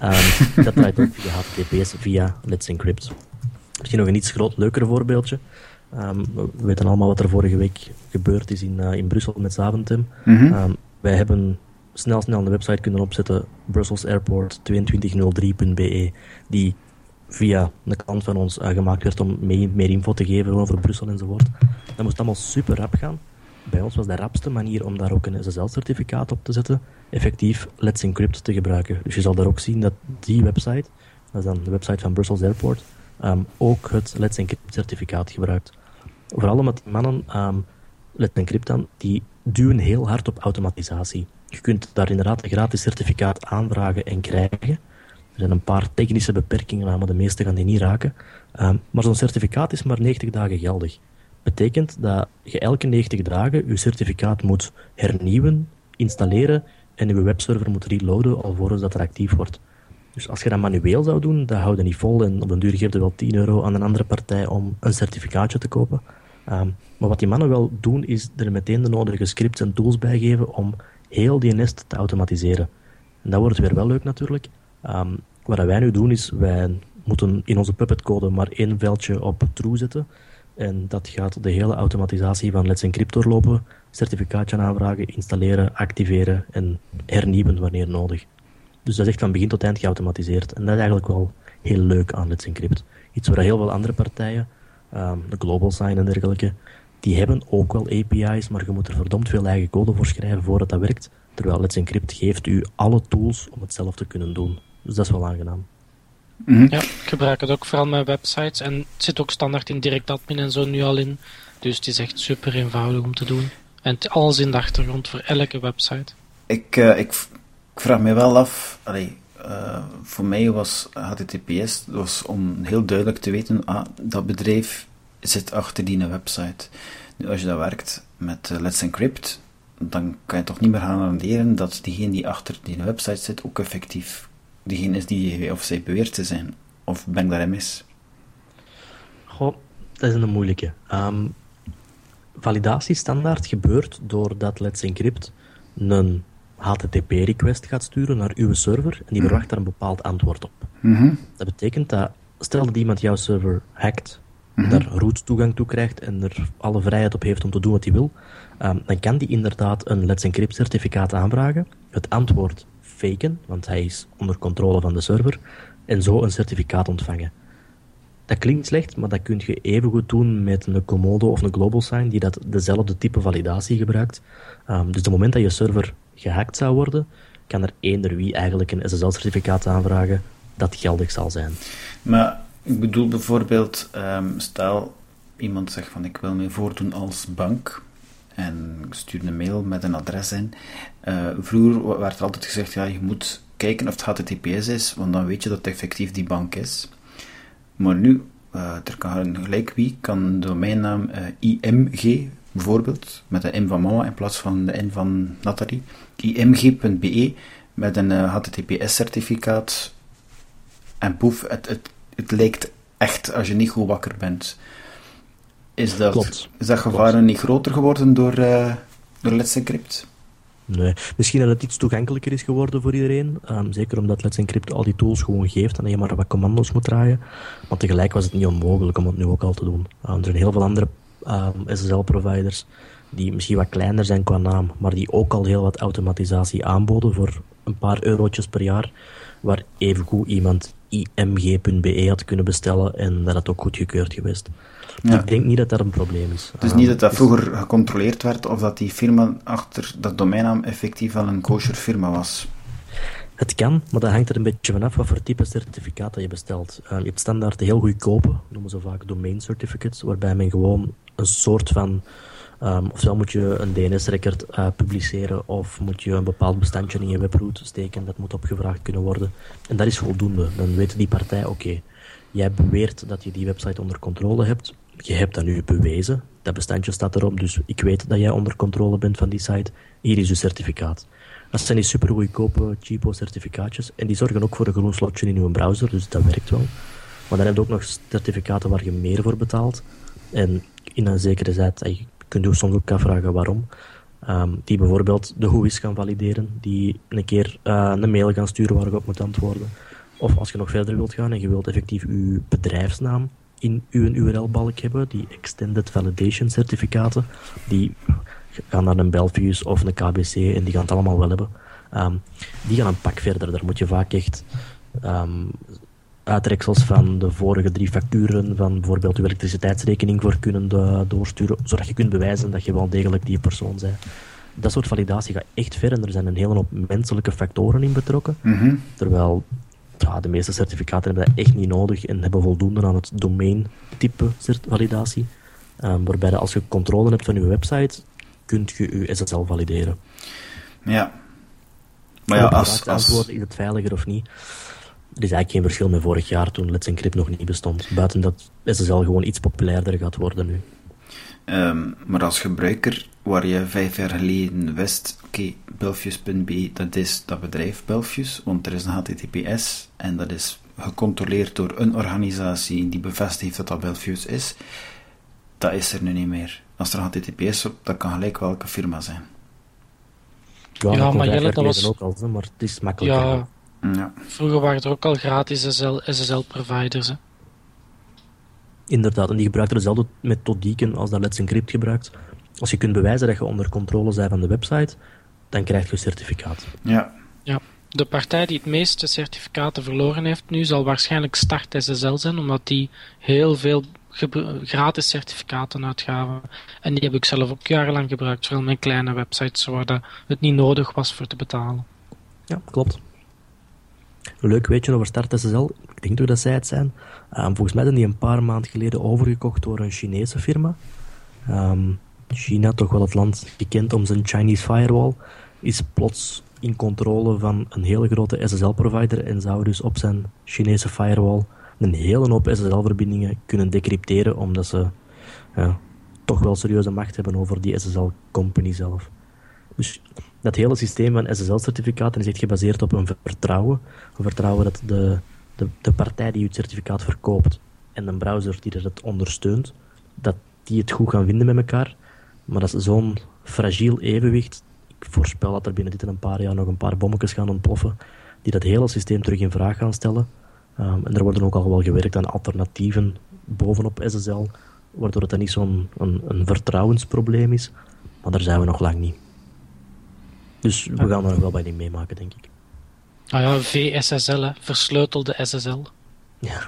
Um, dat draait ook via H T T P S via Let's Encrypt. Misschien nog een iets groot leuker voorbeeldje. Um, we weten allemaal wat er vorige week gebeurd is in, uh, in Brussel met Zaventem. Mm-hmm. Um, wij hebben snel snel een website kunnen opzetten, Brussels Airport tweeëntwintig nul drie punt b e, die via een klant van ons uh, gemaakt werd om mee, meer info te geven over Brussel enzovoort. Dat moest allemaal super rap gaan. Bij ons was de rapste manier om daar ook een S S L-certificaat op te zetten, effectief Let's Encrypt te gebruiken. Dus je zal daar ook zien dat die website, dat is dan de website van Brussels Airport, um, ook het Let's Encrypt-certificaat gebruikt. Vooral omdat die mannen, um, Let's Encrypt dan, die duwen heel hard op automatisatie. Je kunt daar inderdaad een gratis certificaat aanvragen en krijgen. Er zijn een paar technische beperkingen aan, maar de meeste gaan die niet raken. Um, maar zo'n certificaat is maar negentig dagen geldig. Betekent dat je elke negentig dagen je certificaat moet hernieuwen, installeren en je webserver moet reloaden alvorens dat er actief wordt. Dus als je dat manueel zou doen, dan hou je niet vol en op een duur geef je wel tien euro aan een andere partij om een certificaatje te kopen. Um, maar wat die mannen wel doen, is er meteen de nodige scripts en tools bij geven om heel die nest te automatiseren. En dat wordt weer wel leuk natuurlijk. Um, wat wij nu doen is, wij moeten in onze Puppet-code maar één veldje op true zetten. En dat gaat de hele automatisatie van Let's Encrypt doorlopen, certificaatje aanvragen, installeren, activeren en hernieuwen wanneer nodig. Dus dat is echt van begin tot eind geautomatiseerd. En dat is eigenlijk wel heel leuk aan Let's Encrypt. Iets waar heel veel andere partijen, um, de Global Sign en dergelijke, die hebben ook wel A P I's, maar je moet er verdomd veel eigen code voor schrijven voordat dat werkt. Terwijl Let's Encrypt geeft u alle tools om het zelf te kunnen doen. Dus dat is wel aangenaam. Mm-hmm. Ja, ik gebruik het ook vooral met websites en het zit ook standaard in DirectAdmin en zo nu al in. Dus het is echt super eenvoudig om te doen. En het, alles in de achtergrond voor elke website. Ik, uh, ik, ik vraag me wel af, allee, uh, voor mij was H T T P S was om heel duidelijk te weten, ah, dat bedrijf zit achter die website. Nu, als je dat werkt met uh, Let's Encrypt, dan kan je toch niet meer garanderen dat diegene die achter die website zit ook effectief diegene is die hij of zij beweert te zijn. Of ben ik daarin mis? Goh, dat is een moeilijke. Um, validatiestandaard gebeurt doordat Let's Encrypt een H T T P-request gaat sturen naar uw server en die mm-hmm. verwacht daar een bepaald antwoord op. Mm-hmm. Dat betekent dat, stel dat iemand jouw server hackt, mm-hmm. daar root toegang toe krijgt en er alle vrijheid op heeft om te doen wat hij wil, um, dan kan die inderdaad een Let's Encrypt certificaat aanvragen, het antwoord faken, want hij is onder controle van de server, en zo een certificaat ontvangen. Dat klinkt slecht, maar dat kun je evengoed doen met een Comodo of een Global Sign, die dat dezelfde type validatie gebruikt. Um, dus op het moment dat je server gehackt zou worden, kan er eender wie eigenlijk een S S L-certificaat aanvragen dat geldig zal zijn. Maar ik bedoel bijvoorbeeld, um, stel iemand zegt van ik wil me voordoen als bank en stuur een mail met een adres in. Uh, vroeger werd er altijd gezegd, ja, je moet kijken of het H T T P S is, want dan weet je dat het effectief die bank is. Maar nu, uh, er kan gelijk wie, kan een domeinnaam uh, I M G, bijvoorbeeld, met de M van mama in plaats van de N van Nathalie, I M G punt B E, met een uh, H T T P S-certificaat, en poef, het, het, het lijkt echt als je niet goed wakker bent. Is dat, Klopt. Is dat gevaar Klopt. niet groter geworden door, uh, door Let's Encrypt? Nee, misschien dat het iets toegankelijker is geworden voor iedereen. Um, zeker omdat Let's Encrypt al die tools gewoon geeft en je maar wat commando's moet draaien. Maar tegelijk was het niet onmogelijk om het nu ook al te doen. Um, er zijn heel veel andere um, S S L-providers die misschien wat kleiner zijn qua naam, maar die ook al heel wat automatisatie aanboden voor een paar eurotjes per jaar, waar evengoed iemand I M G punt B E had kunnen bestellen en dat had ook goedgekeurd geweest. Ja. Ik denk niet dat dat een probleem is. Het is niet dat dat vroeger gecontroleerd werd of dat die firma achter dat domeinnaam effectief wel een kosher firma was. Het kan, maar dat hangt er een beetje vanaf wat voor type certificaat dat je bestelt. Uh, je hebt standaard de heel goedkope, noemen ze vaak domain certificates, waarbij men gewoon een soort van, um, ofwel moet je een D N S-record uh, publiceren, of moet je een bepaald bestandje in je webroute steken, dat moet opgevraagd kunnen worden. En dat is voldoende. Dan weet die partij, oké, okay, jij beweert dat je die website onder controle hebt. Je hebt dat nu bewezen. Dat bestandje staat erop, dus ik weet dat jij onder controle bent van die site. Hier is je certificaat. Dat zijn die super goedkope, cheapo certificaatjes. En die zorgen ook voor een groen slotje in je browser, dus dat werkt wel. Maar dan heb je ook nog certificaten waar je meer voor betaalt. En in een zekere site, je kunt je soms ook afvragen waarom. Um, die bijvoorbeeld de whois gaan valideren. Die een keer uh, een mail gaan sturen waar je op moet antwoorden. Of als je nog verder wilt gaan en je wilt effectief je bedrijfsnaam in uw U R L-balk hebben, die Extended Validation certificaten, die gaan naar een Belfius of een K B C en die gaan het allemaal wel hebben. Um, die gaan een pak verder. Daar moet je vaak echt um, uittreksels van de vorige drie facturen, van bijvoorbeeld uw elektriciteitsrekening voor kunnen de, doorsturen, zodat je kunt bewijzen dat je wel degelijk die persoon bent. Dat soort validatie gaat echt ver en er zijn een hele hoop menselijke factoren in betrokken. Mm-hmm. Terwijl ja, de meeste certificaten hebben dat echt niet nodig en hebben voldoende aan het domain-type validatie. Um, waarbij je, als je controle hebt van je website, kunt je je S S L valideren. Ja. Maar ja, als... als... antwoord, is het veiliger of niet? Er is eigenlijk geen verschil met vorig jaar toen Let's Encrypt nog niet bestond. Buiten dat S S L gewoon iets populairder gaat worden nu. Um, maar als gebruiker, waar je vijf jaar geleden wist, oké, okay, Belfius punt B E, dat is dat bedrijf Belfius, want er is een H T T P S en dat is gecontroleerd door een organisatie die bevestigd heeft dat dat Belfius is, dat is er nu niet meer. Als er een H T T P S op, dat kan gelijk welke firma zijn. Ja, Ja, dat maar kon Jelle, vijf jaar dat geleden was- ook al, hè, maar het is makkelijker. Ja, Ja. vroeger waren er ook al gratis S S L-providers. Hè. Inderdaad, en die gebruiken dezelfde methodieken als dat Let's Encrypt gebruikt. Als je kunt bewijzen dat je onder controle bent van de website, dan krijg je een certificaat. Ja. Ja. De partij die het meeste certificaten verloren heeft nu zal waarschijnlijk Start S S L zijn, omdat die heel veel gebru- gratis certificaten uitgaven. En die heb ik zelf ook jarenlang gebruikt, vooral mijn kleine websites waar dat het niet nodig was voor te betalen. Ja, klopt. Een leuk weetje over Start S S L, ik denk toch dat zij het zijn. Um, volgens mij zijn die een paar maanden geleden overgekocht door een Chinese firma. Um, China, toch wel het land gekend om zijn Chinese firewall, is plots in controle van een hele grote S S L-provider en zou dus op zijn Chinese firewall een hele hoop S S L-verbindingen kunnen decrypteren, omdat ze ja, toch wel serieuze macht hebben over die S S L-company zelf. Dus dat hele systeem van S S L-certificaten is echt gebaseerd op een vertrouwen. Een vertrouwen dat de, de, de partij die het certificaat verkoopt en de browser die dat het ondersteunt, dat die het goed gaan vinden met elkaar. Maar dat is zo'n fragiel evenwicht. Ik voorspel dat er binnen dit en een paar jaar nog een paar bommetjes gaan ontploffen die dat hele systeem terug in vraag gaan stellen. Um, en er worden ook al wel gewerkt aan alternatieven bovenop S S L, waardoor het dan niet zo'n een, een vertrouwensprobleem is. Maar daar zijn we nog lang niet. Dus we gaan er nog wel bij niet meemaken, denk ik. Nou ja, V S S L, hè, versleutelde S S L. Ja.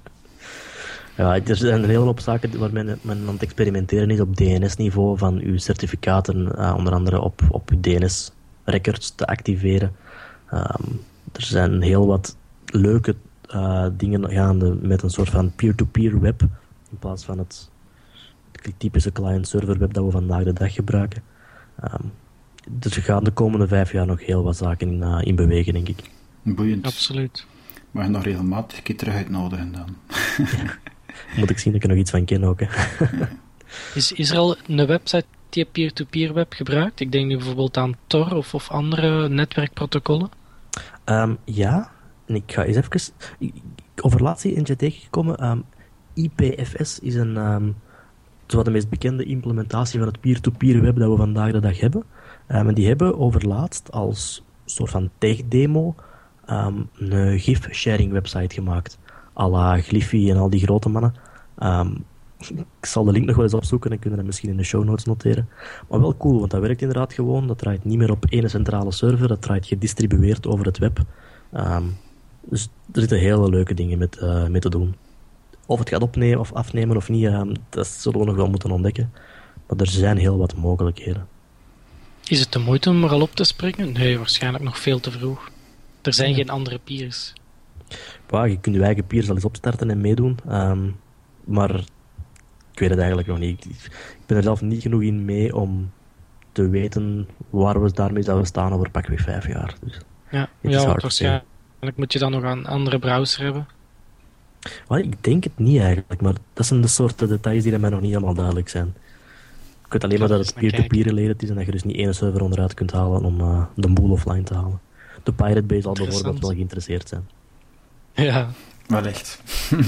Ja, er zijn een hele hoop zaken waar men, men aan het experimenteren is op D N S-niveau van uw certificaten, uh, onder andere op, op uw D N S records te activeren. Um, er zijn heel wat leuke uh, dingen gaande met een soort van peer-to-peer web, in plaats van het typische client-server web dat we vandaag de dag gebruiken. Um, dus er gaan de komende vijf jaar nog heel wat zaken in, uh, in bewegen, denk ik. Boeiend. Absoluut. Mag je nog regelmatig een keer terug uitnodigen dan? Ja. Moet ik zien dat ik er nog iets van ken ook. Hè. Ja. Is, is er al een website die peer-to-peer web gebruikt? Ik denk nu bijvoorbeeld aan Tor of, of andere netwerkprotocollen. Um, ja, en ik ga eens even... Ik, over laatst eentje tegengekomen. Um, I P F S is een... Um, zo de meest bekende implementatie van het peer-to-peer web dat we vandaag de dag hebben. Um, en die hebben overlaatst als soort van tech-demo um, een GIF-sharing website gemaakt. À la Gliffy en al die grote mannen. Um, ik zal de link nog wel eens opzoeken en kunnen dat misschien in de show notes noteren. Maar wel cool, want dat werkt inderdaad gewoon. Dat draait niet meer op één centrale server, dat draait gedistribueerd over het web. Um, dus er zitten hele leuke dingen met, uh, mee te doen. Of het gaat opnemen of afnemen of niet, um, dat zullen we nog wel moeten ontdekken. Maar er zijn heel wat mogelijkheden. Is het de moeite om er al op te springen? Nee, waarschijnlijk nog veel te vroeg. Er zijn ja. geen andere peers. Ja, je kunt je eigen peers al eens opstarten en meedoen. Um, maar ik weet het eigenlijk nog niet. Ik ben er zelf niet genoeg in mee om te weten waar we daarmee zouden staan over pakweg vijf jaar. Dus ja, ja want waarschijnlijk moet je dan nog een andere browser hebben. Well, ik denk het niet eigenlijk, maar dat zijn de soorten details die mij nog niet helemaal duidelijk zijn. Ik weet alleen maar dat het peer-to-peer related is en dat je dus niet één server onderuit kunt halen om uh, de boel offline te halen. De Pirate Bay zal bijvoorbeeld wel geïnteresseerd zijn. Ja. Wellicht.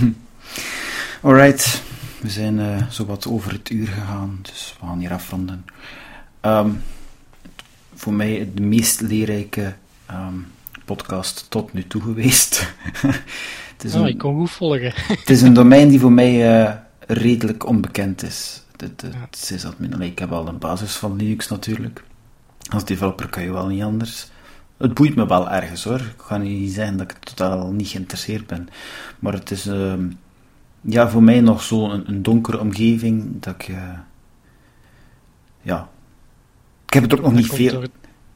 Alright. We zijn uh, zowat over het uur gegaan, dus we gaan hier afronden. Um, voor mij de meest leerrijke um, podcast tot nu toe geweest. Het is oh, een, ik kon goed volgen. Het is een domein die voor mij uh, redelijk onbekend is. Het, het, het is dat, ik heb al een basis van Linux natuurlijk. Als developer kan je wel niet anders. Het boeit me wel ergens hoor. Ik ga niet zeggen dat ik totaal niet geïnteresseerd ben. Maar het is uh, ja, voor mij nog zo'n een, een donkere omgeving dat ik... Uh, ja... Ik heb het ook nog dat niet veel... Door,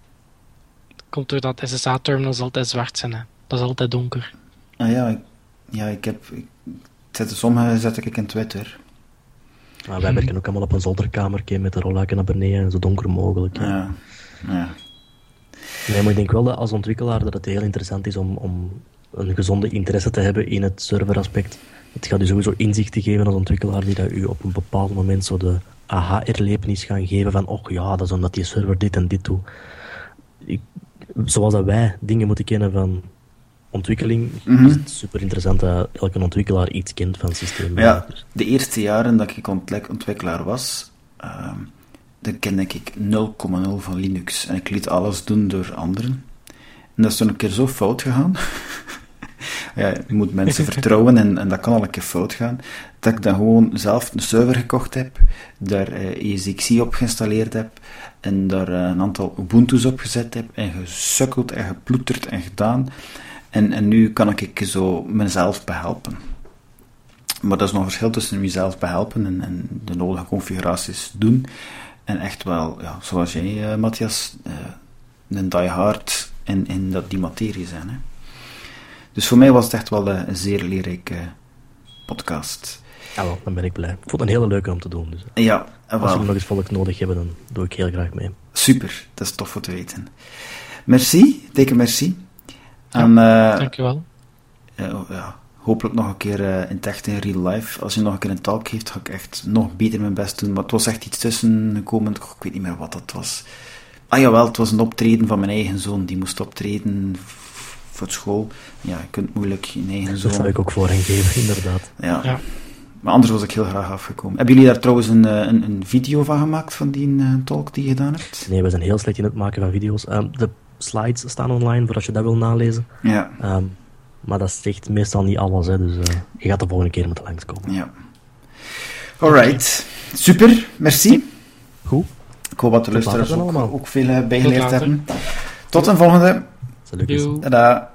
het komt doordat S S A-terminals altijd zwart zijn. Hè. Dat is altijd donker. Ah ja, ik, ja, ik heb... Ik, zet, sommige zet ik in Twitter. Ah, wij werken ook allemaal op een zolderkamertje met de rolluiken naar beneden en zo donker mogelijk. Ja. Ja, ja. Nee, maar ik denk wel dat als ontwikkelaar dat het heel interessant is om, om een gezonde interesse te hebben in het serveraspect. Het gaat u sowieso inzichten geven als ontwikkelaar die dat u op een bepaald moment zo de aha-erlevenis gaan geven van oh ja, dat is omdat die server dit en dit doet. Ik, zoals dat wij dingen moeten kennen van ontwikkeling, mm-hmm. is het super interessant dat elke ontwikkelaar iets kent van systemen. Ja, de eerste jaren dat ik ontwikkelaar was, uh, dan kende ik nul komma nul van Linux. En ik liet alles doen door anderen. En dat is toen een keer zo fout gegaan. Ja, je moet mensen vertrouwen en, en dat kan al een keer fout gaan. Dat ik dan gewoon zelf een server gekocht heb, daar uh, E S X i op geïnstalleerd heb en daar uh, een aantal Ubuntu's op gezet heb en gesukkeld en geploeterd en gedaan. En, en nu kan ik zo mezelf behelpen. Maar dat is nog een verschil tussen mezelf behelpen en, en de nodige configuraties doen. En echt wel, ja, zoals jij, uh, Matthias, uh, een diehard in, in dat, die materie zijn. Hè. Dus voor mij was het echt wel uh, een zeer leerrijke podcast. Ja, wel, dan ben ik blij. Ik vond het een hele leuke om te doen. Dus. Ja, wel. Als we nog eens volk nodig hebben, dan doe ik heel graag mee. Super, dat is tof voor te weten. Merci, dikke merci. En, uh, dankjewel. Uh, ja, hopelijk nog een keer uh, in het echt in real life. Als je nog een keer een talk geeft, ga ik echt nog beter mijn best doen. Maar het was echt iets tussen gekomen. Ik weet niet meer wat dat was. Ah jawel, het was een optreden van mijn eigen zoon. Die moest optreden voor school. Ja, je kunt moeilijk je eigen zoon... Dat zou ik ook voor hen geven, inderdaad. Ja. ja. Maar anders was ik heel graag afgekomen. Hebben jullie daar trouwens een, een, een video van gemaakt, van die uh, talk die je gedaan hebt? Nee, we zijn heel slecht in het maken van video's. Um, de slides staan online, voor als je dat wil nalezen. Ja. Um, maar dat zegt meestal niet alles, hè, dus uh, je gaat de volgende keer moeten langskomen. Ja. Alright. Super, merci. Goed. Ik hoop dat de luisteraars ook, ook veel uh, bijgeleerd hebben. Tot een volgende. Salut. Tada.